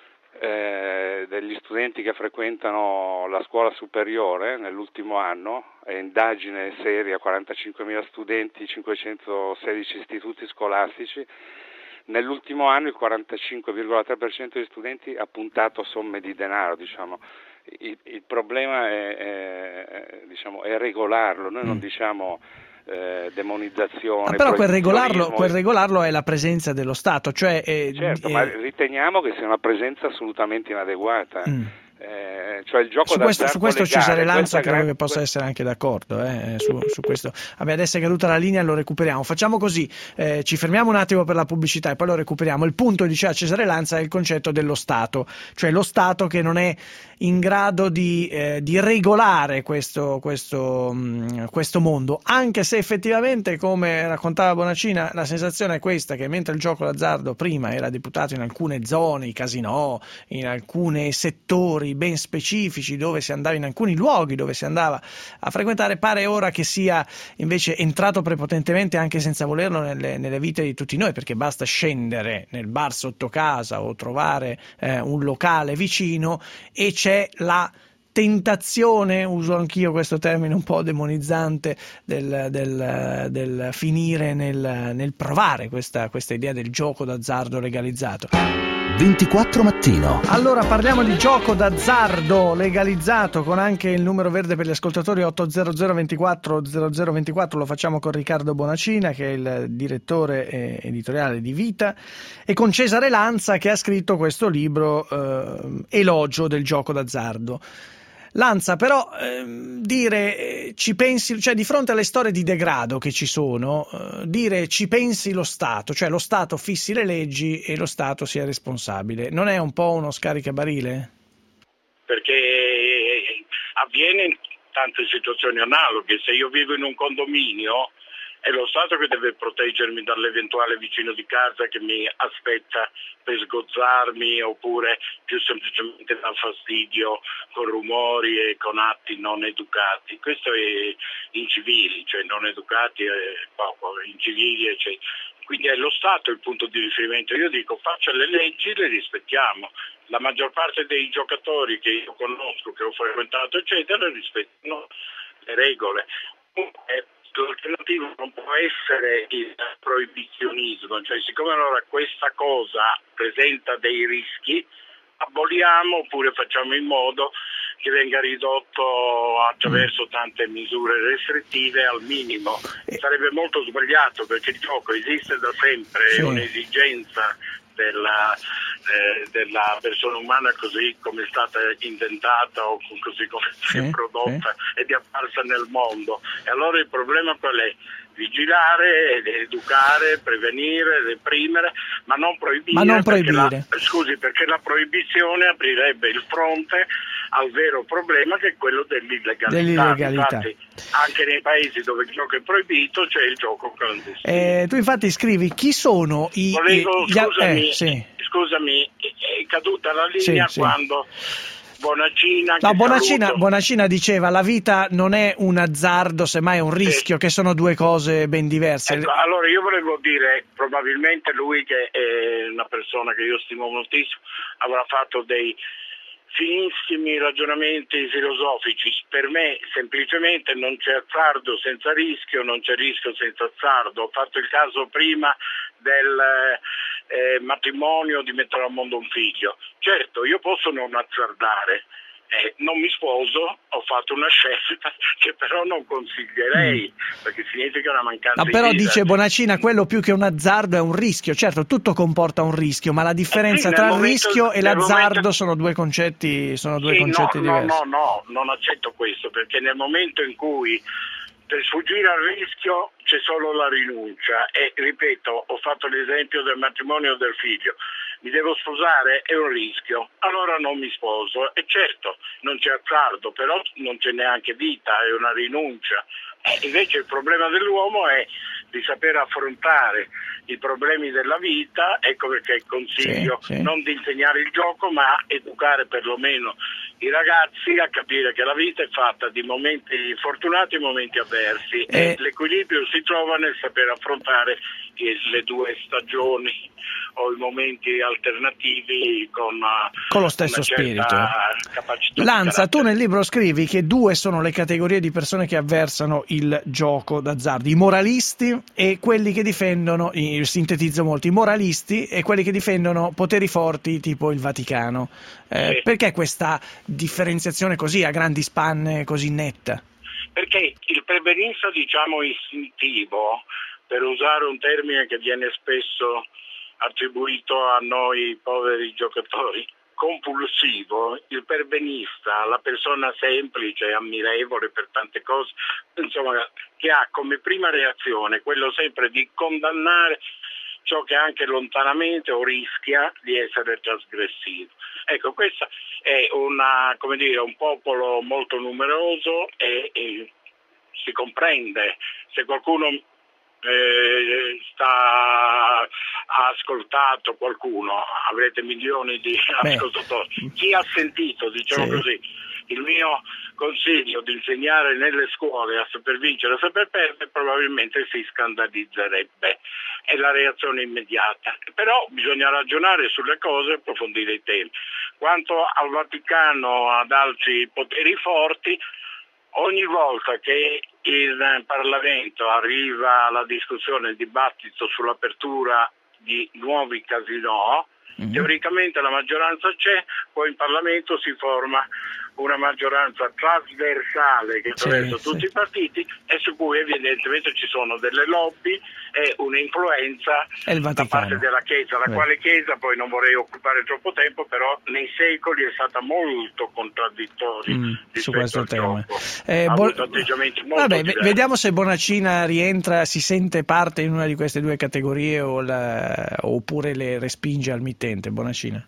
degli studenti che frequentano la scuola superiore nell'ultimo anno, è indagine seria, 45.000 studenti, 516 istituti scolastici, nell'ultimo anno il 45,3% degli studenti ha puntato somme di denaro, diciamo. Il problema è regolarlo, noi non diciamo demonizzazione. Però quel regolarlo è la presenza dello Stato, cioè certo, ma riteniamo che sia una presenza assolutamente inadeguata. Cioè il gioco su questo Cesare Lanza credo che possa essere anche d'accordo su questo. Vabbè, adesso è caduta la linea, lo recuperiamo. Facciamo così, ci fermiamo un attimo per la pubblicità e poi lo recuperiamo. Il punto, diceva Cesare Lanza, è il concetto dello Stato, cioè lo Stato che non è in grado di regolare questo mondo, anche se effettivamente, come raccontava Bonacina, la sensazione è questa, che mentre il gioco d'azzardo prima era deputato in alcune zone, i casinò, in alcuni settori ben specifici, dove si andava, in alcuni luoghi dove si andava a frequentare, pare ora che sia invece entrato prepotentemente, anche senza volerlo, nelle vite di tutti noi, perché basta scendere nel bar sotto casa o trovare un locale vicino e c'è la tentazione, uso anch'io questo termine un po' demonizzante, del finire nel provare questa idea del gioco d'azzardo legalizzato. 24 Mattino. Allora parliamo di gioco d'azzardo legalizzato, con anche il numero verde per gli ascoltatori 800 24 0024. Lo facciamo con Riccardo Bonacina, che è il direttore editoriale di Vita, e con Cesare Lanza, che ha scritto questo libro Elogio del gioco d'azzardo. Lanza, però dire ci pensi, cioè di fronte alle storie di degrado che ci sono, dire ci pensi lo Stato, cioè lo Stato fissi le leggi e lo Stato sia responsabile, non è un po' uno scaricabarile? Perché avviene in tante situazioni analoghe. Se io vivo in un condominio, è lo Stato che deve proteggermi dall'eventuale vicino di casa che mi aspetta per sgozzarmi, oppure più semplicemente dà fastidio con rumori e con atti non educati. Questo è in civili, cioè non educati, in civili, eccetera. Quindi è lo Stato il punto di riferimento. Io dico, faccia le leggi, le rispettiamo. La maggior parte dei giocatori che io conosco, che ho frequentato, eccetera, rispettano le regole. L'alternativa non può essere il proibizionismo, cioè siccome allora questa cosa presenta dei rischi, aboliamo oppure facciamo in modo che venga ridotto attraverso tante misure restrittive al minimo. Sarebbe molto sbagliato, perché il gioco esiste da sempre, è un'esigenza della persona umana così come è stata inventata o così come si è prodotta ed è apparsa nel mondo. E allora il problema qual è? Vigilare, educare, prevenire, reprimere, ma non proibire. Perché la proibizione aprirebbe il fronte al vero problema, che è quello dell'illegalità. Infatti, anche nei paesi dove il gioco è proibito c'è il gioco clandestino. Tu infatti scrivi chi sono Scusami, è caduta la linea quando Bonacina... No, Bonacina diceva la vita non è un azzardo, semmai è un rischio, che sono due cose ben diverse. Ecco, allora io volevo dire, probabilmente lui, che è una persona che io stimo moltissimo, avrà fatto dei finissimi ragionamenti filosofici. Per me semplicemente non c'è azzardo senza rischio, non c'è rischio senza azzardo. Ho fatto il caso prima del matrimonio, di mettere al mondo un figlio. Certo, io posso non azzardare, non mi sposo, ho fatto una scelta che però non consiglierei, perché significa una mancanza di però vita. dice Bonacina, quello più che un azzardo è un rischio. Certo, tutto comporta un rischio, ma la differenza tra il rischio e l'azzardo sono due concetti diversi. No, non accetto questo, perché nel momento in cui per sfuggire al rischio c'è solo la rinuncia, e ripeto, ho fatto l'esempio del matrimonio del figlio. Mi devo sposare, è un rischio, allora non mi sposo. E certo, non c'è azzardo, però non c'è neanche vita, è una rinuncia. Invece il problema dell'uomo è di saper affrontare i problemi della vita. Ecco perché consiglio non di insegnare il gioco, ma educare perlomeno i ragazzi a capire che la vita è fatta di momenti fortunati e momenti avversi, e l'equilibrio si trova nel saper affrontare le due stagioni o i momenti alternativi con lo stesso spirito. Capacità. Lanza, tu nel libro scrivi che due sono le categorie di persone che avversano il gioco d'azzardo: i moralisti e quelli che difendono, sintetizzo molto, i moralisti e quelli che difendono poteri forti tipo il Vaticano. Perché questa differenziazione così a grandi spanne, così netta? Perché il prebenista, diciamo, istintivo, per usare un termine che viene spesso attribuito a noi poveri giocatori, compulsivo, il perbenista, la persona semplice, ammirevole per tante cose, insomma, che ha come prima reazione quello sempre di condannare ciò che anche lontanamente o rischia di essere trasgressivo. Ecco, questa è un popolo molto numeroso e si comprende. Se qualcuno ha ascoltato qualcuno, avrete milioni di ascoltatori. Chi ha sentito, diciamo così, il mio consiglio di insegnare nelle scuole a saper vincere e a saper perdere, probabilmente si scandalizzerebbe. È la reazione immediata. Però bisogna ragionare sulle cose e approfondire i temi. Quanto al Vaticano, ad altri poteri forti, ogni volta che in Parlamento arriva alla discussione, il dibattito sull'apertura di nuovi casinò, teoricamente la maggioranza c'è, poi in Parlamento si forma una maggioranza trasversale che attraversa tutti i partiti e su cui evidentemente ci sono delle lobby e un'influenza da parte della Chiesa, la quale Chiesa, poi non vorrei occupare troppo tempo, però nei secoli è stata molto contraddittoria su questo tema. Ha avuto atteggiamenti molto diversi. Vediamo se Bonacina rientra, si sente parte in una di queste due categorie oppure le respinge al mittente. Bonacina.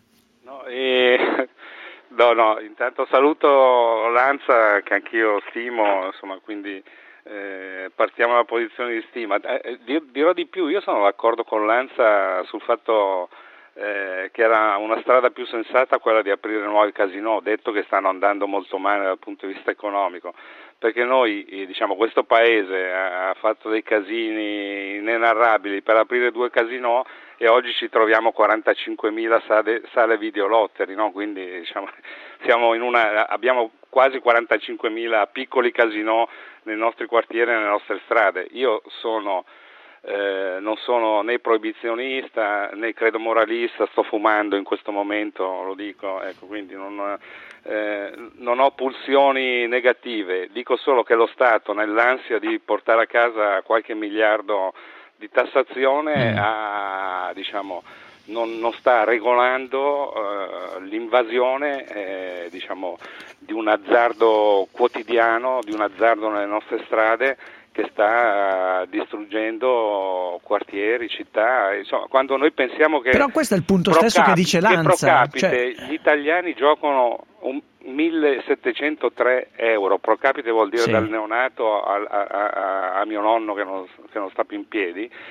No, intanto saluto Lanza, che anch'io stimo, insomma, quindi partiamo dalla posizione di stima. Dirò di più, io sono d'accordo con Lanza sul fatto che era una strada più sensata quella di aprire nuovi casinò, detto che stanno andando molto male dal punto di vista economico, perché noi, diciamo, questo paese ha fatto dei casini inenarrabili per aprire due casinò e oggi ci troviamo 45.000 sale videolottery, no? Quindi diciamo, abbiamo quasi 45.000 piccoli casinò nei nostri quartieri e nelle nostre strade. Io non sono né proibizionista né credo moralista, sto fumando in questo momento, lo dico, ecco, quindi non ho pulsioni negative, dico solo che lo Stato, nell'ansia di portare a casa qualche miliardo di tassazione, non sta regolando l'invasione di un azzardo quotidiano, di un azzardo nelle nostre strade, che sta distruggendo quartieri, città, insomma, quando noi pensiamo che... Però questo è il punto stesso che dice Lanza. Gli italiani giocano 1.703 euro, pro capite vuol dire dal neonato a mio nonno che non sta più in piedi,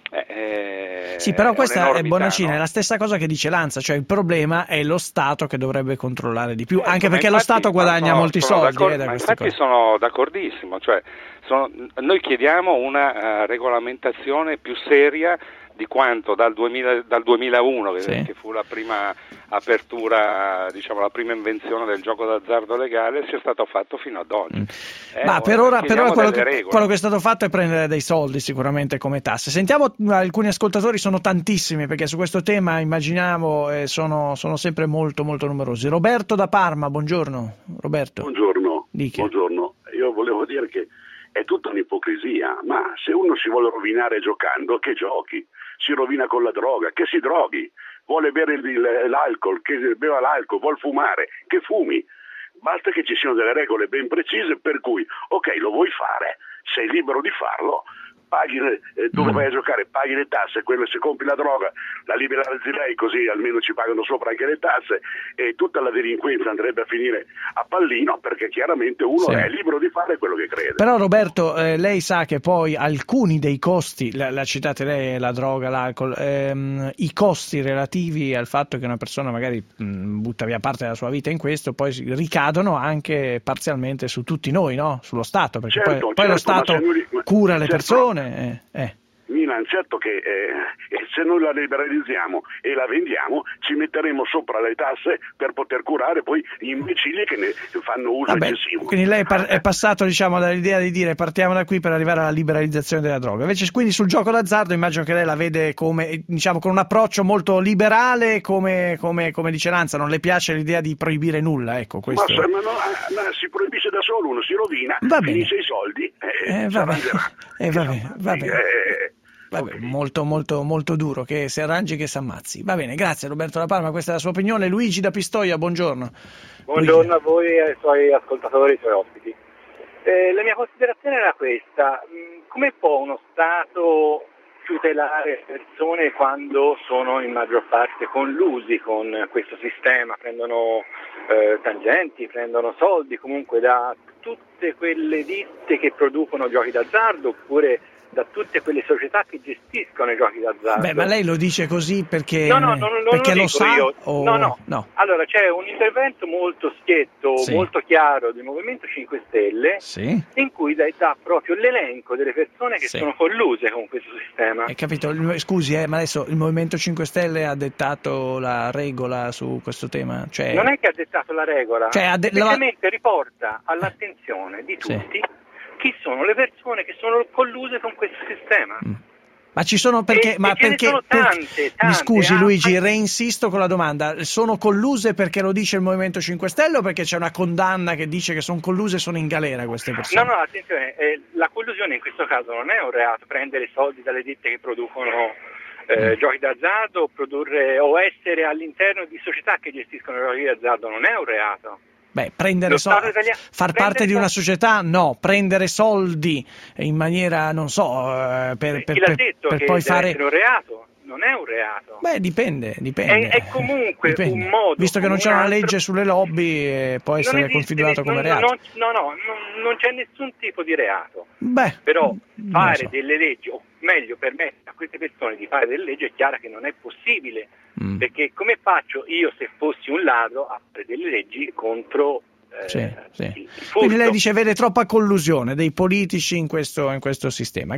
Sì, però questa è Bonaccini, no? è la stessa cosa che dice Lanza, cioè il problema è lo Stato che dovrebbe controllare di più, anche perché lo Stato guadagna molti soldi da queste cose. Sono d'accordissimo, cioè noi chiediamo una regolamentazione più seria di quanto dal 2001, che fu la prima apertura, diciamo la prima invenzione del gioco d'azzardo legale, sia stato fatto fino ad oggi. Ma per ora quello che è stato fatto è prendere dei soldi sicuramente come tasse. Sentiamo alcuni ascoltatori, sono tantissimi, perché su questo tema immaginiamo sono sempre molto molto numerosi. Roberto da Parma, buongiorno. Roberto. Buongiorno. Io volevo dire che è tutta un'ipocrisia, ma se uno si vuole rovinare giocando, che giochi? Si rovina con la droga, che si droghi, vuole bere l'alcol, che beva l'alcol, vuole fumare, che fumi. Basta che ci siano delle regole ben precise per cui, ok, lo vuoi fare, sei libero di farlo, paghi, dove vai a giocare, paghi le tasse, quello se compri la droga la liberalizzi lei, così almeno ci pagano sopra anche le tasse e tutta la delinquenza andrebbe a finire a pallino, perché chiaramente uno è libero di fare quello che crede. Però Roberto, lei sa che poi alcuni dei costi, la citate lei, la droga, l'alcol, i costi relativi al fatto che una persona magari butta via parte della sua vita in questo, poi ricadono anche parzialmente su tutti noi, no? Sullo Stato, perché poi lo Stato cura le persone. Milan, certo che se noi la liberalizziamo e la vendiamo ci metteremo sopra le tasse per poter curare poi gli imbecilli che ne fanno uso eccessivo. Quindi lei è passato, diciamo, dall'idea di dire partiamo da qui per arrivare alla liberalizzazione della droga. Invece quindi sul gioco d'azzardo immagino che lei la vede come, diciamo, con un approccio molto liberale, come dice Lanza, non le piace l'idea di proibire nulla, ecco questo. Ma si proibisce da solo, uno si rovina, finisce i soldi va bene. Molto molto molto duro, che si arrangi che si ammazzi. Va bene, grazie Roberto da Parma, questa è la sua opinione. Luigi da Pistoia, buongiorno. Buongiorno Luigi. A voi e ai suoi ascoltatori e ai suoi ospiti. La mia considerazione era questa: come può uno Stato tutelare le persone quando sono in maggior parte collusi con questo sistema, prendono tangenti, prendono soldi comunque da tutte quelle ditte che producono giochi d'azzardo oppure da tutte quelle società che gestiscono i giochi d'azzardo? Beh, ma lei lo dice così perché, non perché lo sa? Io. O... No. Allora c'è un intervento molto schietto, molto chiaro del Movimento 5 Stelle in cui dà proprio l'elenco delle persone che sono colluse con questo sistema. Hai capito? Scusi, ma adesso il Movimento 5 Stelle ha dettato la regola su questo tema? Cioè... Non è che ha dettato la regola, semplicemente riporta all'attenzione di tutti chi sono le persone che sono colluse con questo sistema. Ma ci sono perché? Sono tante, mi scusi Luigi, reinsisto con la domanda: sono colluse perché lo dice il Movimento 5 Stelle o perché c'è una condanna che dice che sono colluse e sono in galera queste persone? No, attenzione, la collusione in questo caso non è un reato. Prendere soldi dalle ditte che producono giochi d'azzardo, produrre o essere all'interno di società che gestiscono giochi d'azzardo non è un reato. Beh, far parte di una società, no, prendere soldi in maniera, non so, per poi fare un reato, non è un reato. Beh, dipende. È comunque un modo. Visto che non c'è una legge sulle lobby, può essere configurato come reato. Non c'è nessun tipo di reato. Però fare delle leggi, o meglio permettere a queste persone di fare delle leggi, è chiaro che non è possibile. Perché come faccio io, se fossi un ladro, a fare delle leggi contro il furto? Quindi lei dice vede troppa collusione dei politici in questo sistema.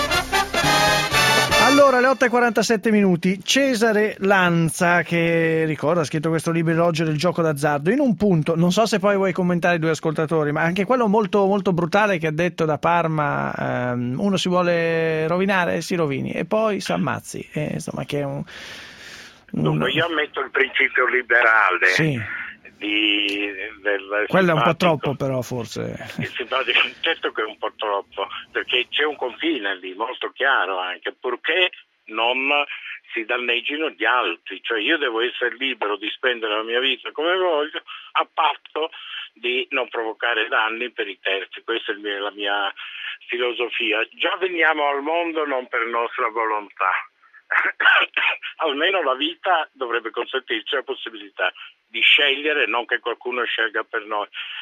Allora, alle 8:47 Cesare Lanza, che ricorda, ha scritto questo libro Oggi del gioco d'azzardo, in un punto, non so se poi vuoi commentare i due ascoltatori, ma anche quello molto molto brutale che ha detto da Parma, uno si vuole rovinare, si rovini e poi si ammazzi, insomma, che è un... Dunque, io ammetto il principio liberale. Quello è un po' troppo, però forse. Certo che è un po' troppo, perché c'è un confine lì molto chiaro, anche purché non si danneggino gli altri, cioè io devo essere libero di spendere la mia vita come voglio, a patto di non provocare danni per i terzi. Questa è la mia filosofia. Già veniamo al mondo non per nostra volontà. Almeno la vita dovrebbe consentirci la possibilità di scegliere, non che qualcuno scelga per noi.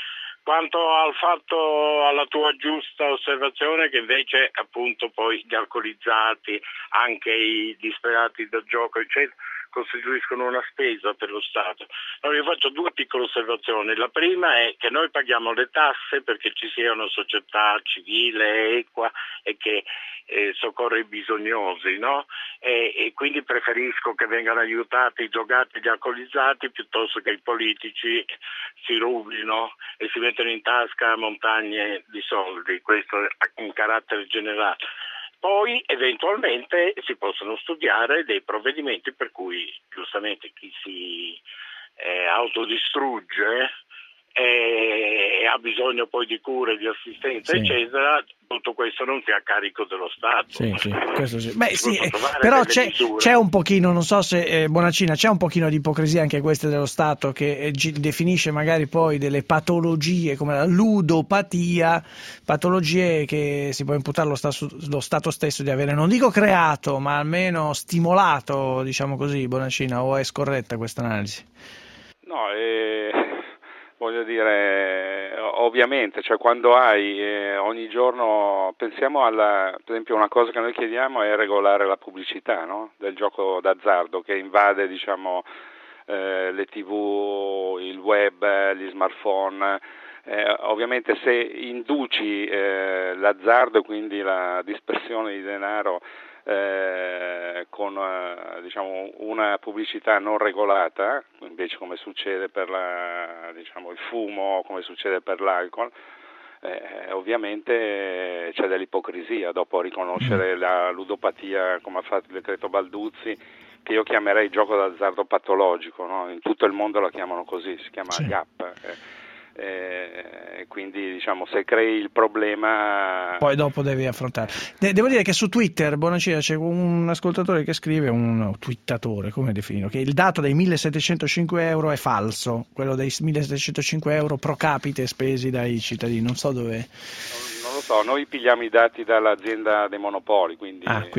Quanto alla tua giusta osservazione che invece appunto poi gli alcolizzati, anche i disperati del gioco eccetera, costituiscono una spesa per lo Stato. Allora io faccio due piccole osservazioni. La prima è che noi paghiamo le tasse perché ci sia una società civile, equa e che soccorre i bisognosi, no? E quindi preferisco che vengano aiutati i drogati e gli alcolizzati piuttosto che i politici si rubino e si mettono in tasca montagne di soldi. Questo è in carattere generale. Poi eventualmente si possono studiare dei provvedimenti per cui giustamente chi si autodistrugge e ha bisogno poi di cure, di assistenza, eccetera, tutto questo non sia a carico dello Stato. Sì, questo sì. Beh, sì, però c'è un pochino, non so se Bonacina, c'è un pochino di ipocrisia anche questa dello Stato che definisce magari poi delle patologie come la ludopatia, patologie che si può imputare lo Stato stesso di avere, non dico creato, ma almeno stimolato, diciamo così, Bonacina, o è scorretta questa analisi? No, voglio dire, ovviamente, cioè quando hai ogni giorno, pensiamo per esempio una cosa che noi chiediamo è regolare la pubblicità, no? Del gioco d'azzardo che invade, diciamo, le TV, il web, gli smartphone. Ovviamente se induci l'azzardo e quindi la dispersione di denaro con diciamo una pubblicità non regolata, invece come succede per diciamo il fumo, come succede per l'alcol, ovviamente c'è dell'ipocrisia dopo riconoscere la ludopatia come ha fatto il decreto Balduzzi, che io chiamerei gioco d'azzardo patologico, no? In tutto il mondo la chiamano così, si chiama GAP. Quindi diciamo se crei il problema poi dopo devi affrontare. Devo dire che su Twitter, Bonacina, c'è un ascoltatore che scrive, un twittatore, come definirlo, che il dato dei 1.705 euro è falso, quello dei 1.705 euro pro capite spesi dai cittadini, non so dove. Non lo so, noi pigliamo i dati dall'azienda dei monopoli, quindi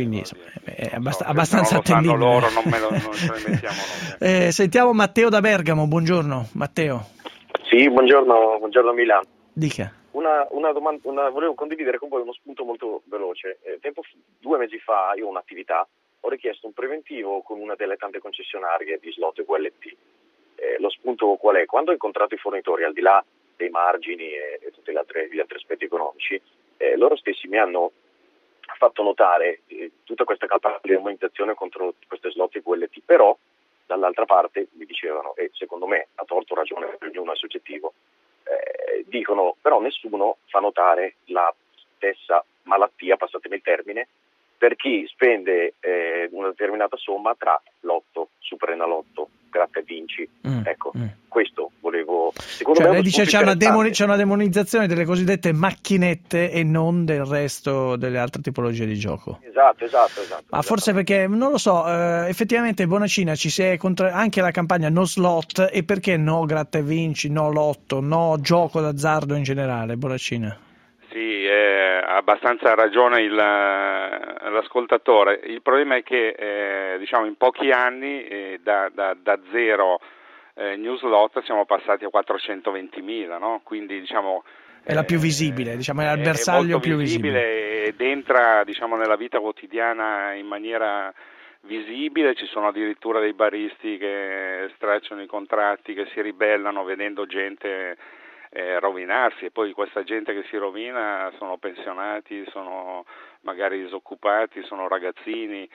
è abbastanza attendibile. Loro, non ce ne mettiamo noi. Sentiamo Matteo da Bergamo, buongiorno Matteo. Sì, buongiorno Milano. Dica. Una domanda, volevo condividere con voi uno spunto molto veloce. 2 mesi fa io ho un'attività, ho richiesto un preventivo con una delle tante concessionarie di slot e VLT. Lo spunto qual è? Quando ho incontrato i fornitori, al di là dei margini e tutti gli altri aspetti economici, loro stessi mi hanno fatto notare tutta questa campagna di armonizzazione contro queste slot e VLT, però dall'altra parte mi dicevano, e secondo me ha torto ragione, ognuno è soggettivo, dicono però nessuno fa notare la stessa malattia, passatemi il termine, per chi spende una determinata somma tra lotto, Superenalotto, gratta e vinci. Questo volevo. Secondo me lei dice c'è una demonizzazione delle cosiddette macchinette e non del resto delle altre tipologie di gioco. Esatto. Ma forse perché, non lo so, effettivamente Bonacina ci si è anche la campagna no slot, e perché no gratta e vinci, no lotto, no gioco d'azzardo in generale, Bonacina? Sì, ha abbastanza ragione l'ascoltatore. Il problema è che diciamo in pochi anni da zero new slot siamo passati a 420.000, no? Quindi diciamo è la più visibile, diciamo, è il bersaglio più visibile ed entra, diciamo, nella vita quotidiana in maniera visibile. Ci sono addirittura dei baristi che stracciano i contratti, che si ribellano vedendo gente rovinarsi, e poi questa gente che si rovina sono pensionati, sono magari disoccupati, sono ragazzini,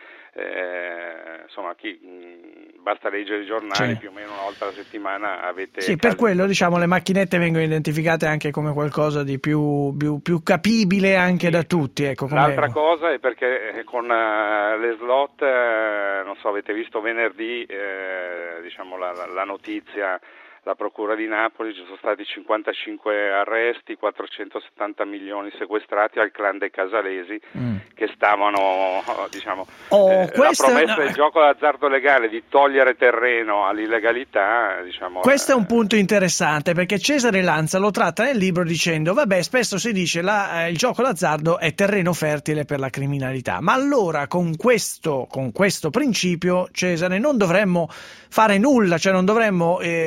insomma basta leggere i giornali, più o meno una volta alla settimana avete... Sì, per quello diciamo le macchinette vengono identificate anche come qualcosa di più capibile anche da tutti. Ecco, l'altra cosa è perché con le slot, non so, avete visto venerdì diciamo la notizia, la Procura di Napoli, ci sono stati 55 arresti, 470 milioni sequestrati al clan dei Casalesi che stavano, diciamo, la promessa del gioco d'azzardo legale di togliere terreno all'illegalità, diciamo. Questo è un punto interessante, perché Cesare Lanza lo tratta nel libro dicendo, vabbè, spesso si dice il gioco d'azzardo è terreno fertile per la criminalità, ma allora con questo principio, Cesare, non dovremmo fare nulla, cioè non dovremmo imbrattare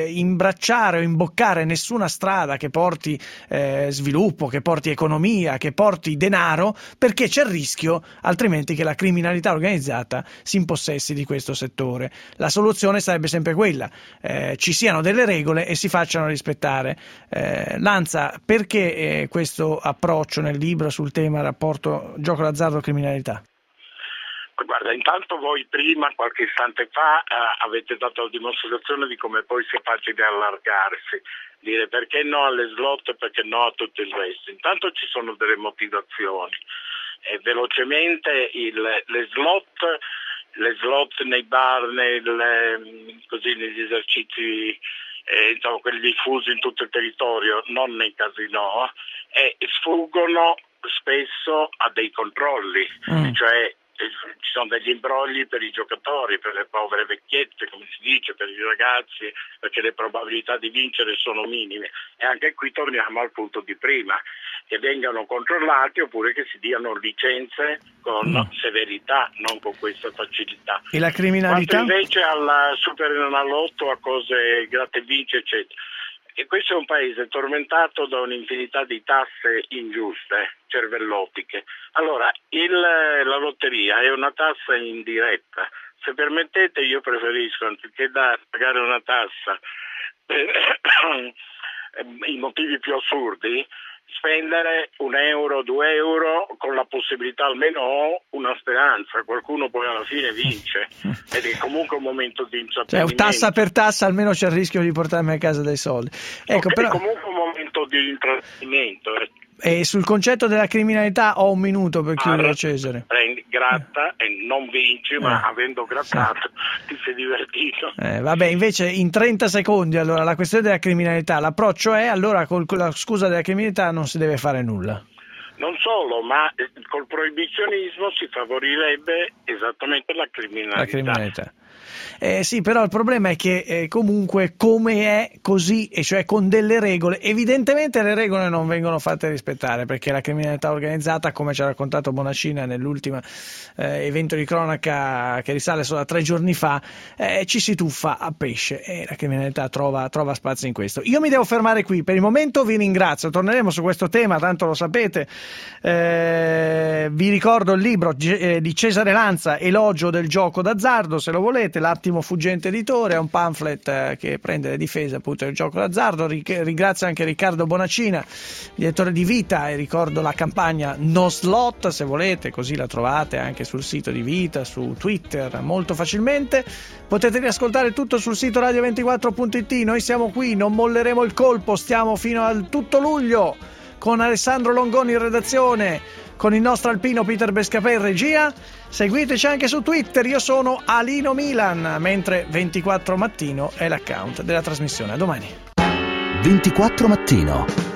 imbracciare o imboccare nessuna strada che porti sviluppo, che porti economia, che porti denaro, perché c'è il rischio altrimenti che la criminalità organizzata si impossessi di questo settore. La soluzione sarebbe sempre quella, ci siano delle regole e si facciano rispettare. Lanza, perché questo approccio nel libro sul tema rapporto gioco d'azzardo criminalità? Guarda, intanto voi prima, qualche istante fa, avete dato la dimostrazione di come poi sia facile allargarsi, dire perché no alle slot e perché no a tutto il resto. Intanto ci sono delle motivazioni. Velocemente le slot nei bar, negli esercizi, insomma, quelli diffusi in tutto il territorio, non nei casinò, sfuggono spesso a dei controlli, cioè ci sono degli imbrogli per i giocatori, per le povere vecchiette, come si dice, per i ragazzi, perché le probabilità di vincere sono minime. E anche qui torniamo al punto di prima, che vengano controllati oppure che si diano licenze con severità, non con questa facilità. E la criminalità? Quanto invece al Superenalotto, a cose gratta e vinci, eccetera. E questo è un paese tormentato da un'infinità di tasse ingiuste, cervellotiche. Allora, la lotteria è una tassa indiretta. Se permettete, io preferisco, anziché pagare una tassa per i motivi più assurdi, spendere €1, €2 con la possibilità, almeno una speranza, qualcuno poi alla fine vince ed è comunque un momento di intrattenimento. Cioè, tassa per tassa almeno c'è il rischio di portarmi a casa dei soldi. Ecco, però... È comunque un momento di intrattenimento. E sul concetto della criminalità ho un minuto per chiudere, Cesare. Prendi, gratta e non vinci, ma avendo grattato ti sei divertito. Vabbè, invece in 30 secondi, allora, la questione della criminalità, l'approccio è, allora, con la scusa della criminalità non si deve fare nulla. Non solo, ma col proibizionismo si favorirebbe esattamente la criminalità. Sì, però il problema è che comunque come è così, e cioè con delle regole, evidentemente le regole non vengono fatte rispettare, perché la criminalità organizzata, come ci ha raccontato Bonacina nell'ultimo evento di cronaca che risale solo a 3 giorni fa, ci si tuffa a pesce e la criminalità trova spazio in questo. Io mi devo fermare qui, per il momento vi ringrazio, torneremo su questo tema, tanto lo sapete. Vi ricordo il libro di Cesare Lanza, Elogio del gioco d'azzardo, se lo volete, L'attimo fuggente editore, è un pamphlet che prende le difese appunto del gioco d'azzardo. Ringrazio anche Riccardo Bonacina, direttore di Vita, e ricordo la campagna No Slot, se volete, così la trovate anche sul sito di Vita, su Twitter molto facilmente. Potete riascoltare tutto sul sito radio24.it. Noi siamo qui, non molleremo il colpo, stiamo fino al tutto luglio con Alessandro Longoni in redazione, con il nostro alpino Peter Bescapè in regia. Seguiteci anche su Twitter, io sono Alino Milan, mentre 24 Mattino è l'account della trasmissione. A domani. 24 Mattino.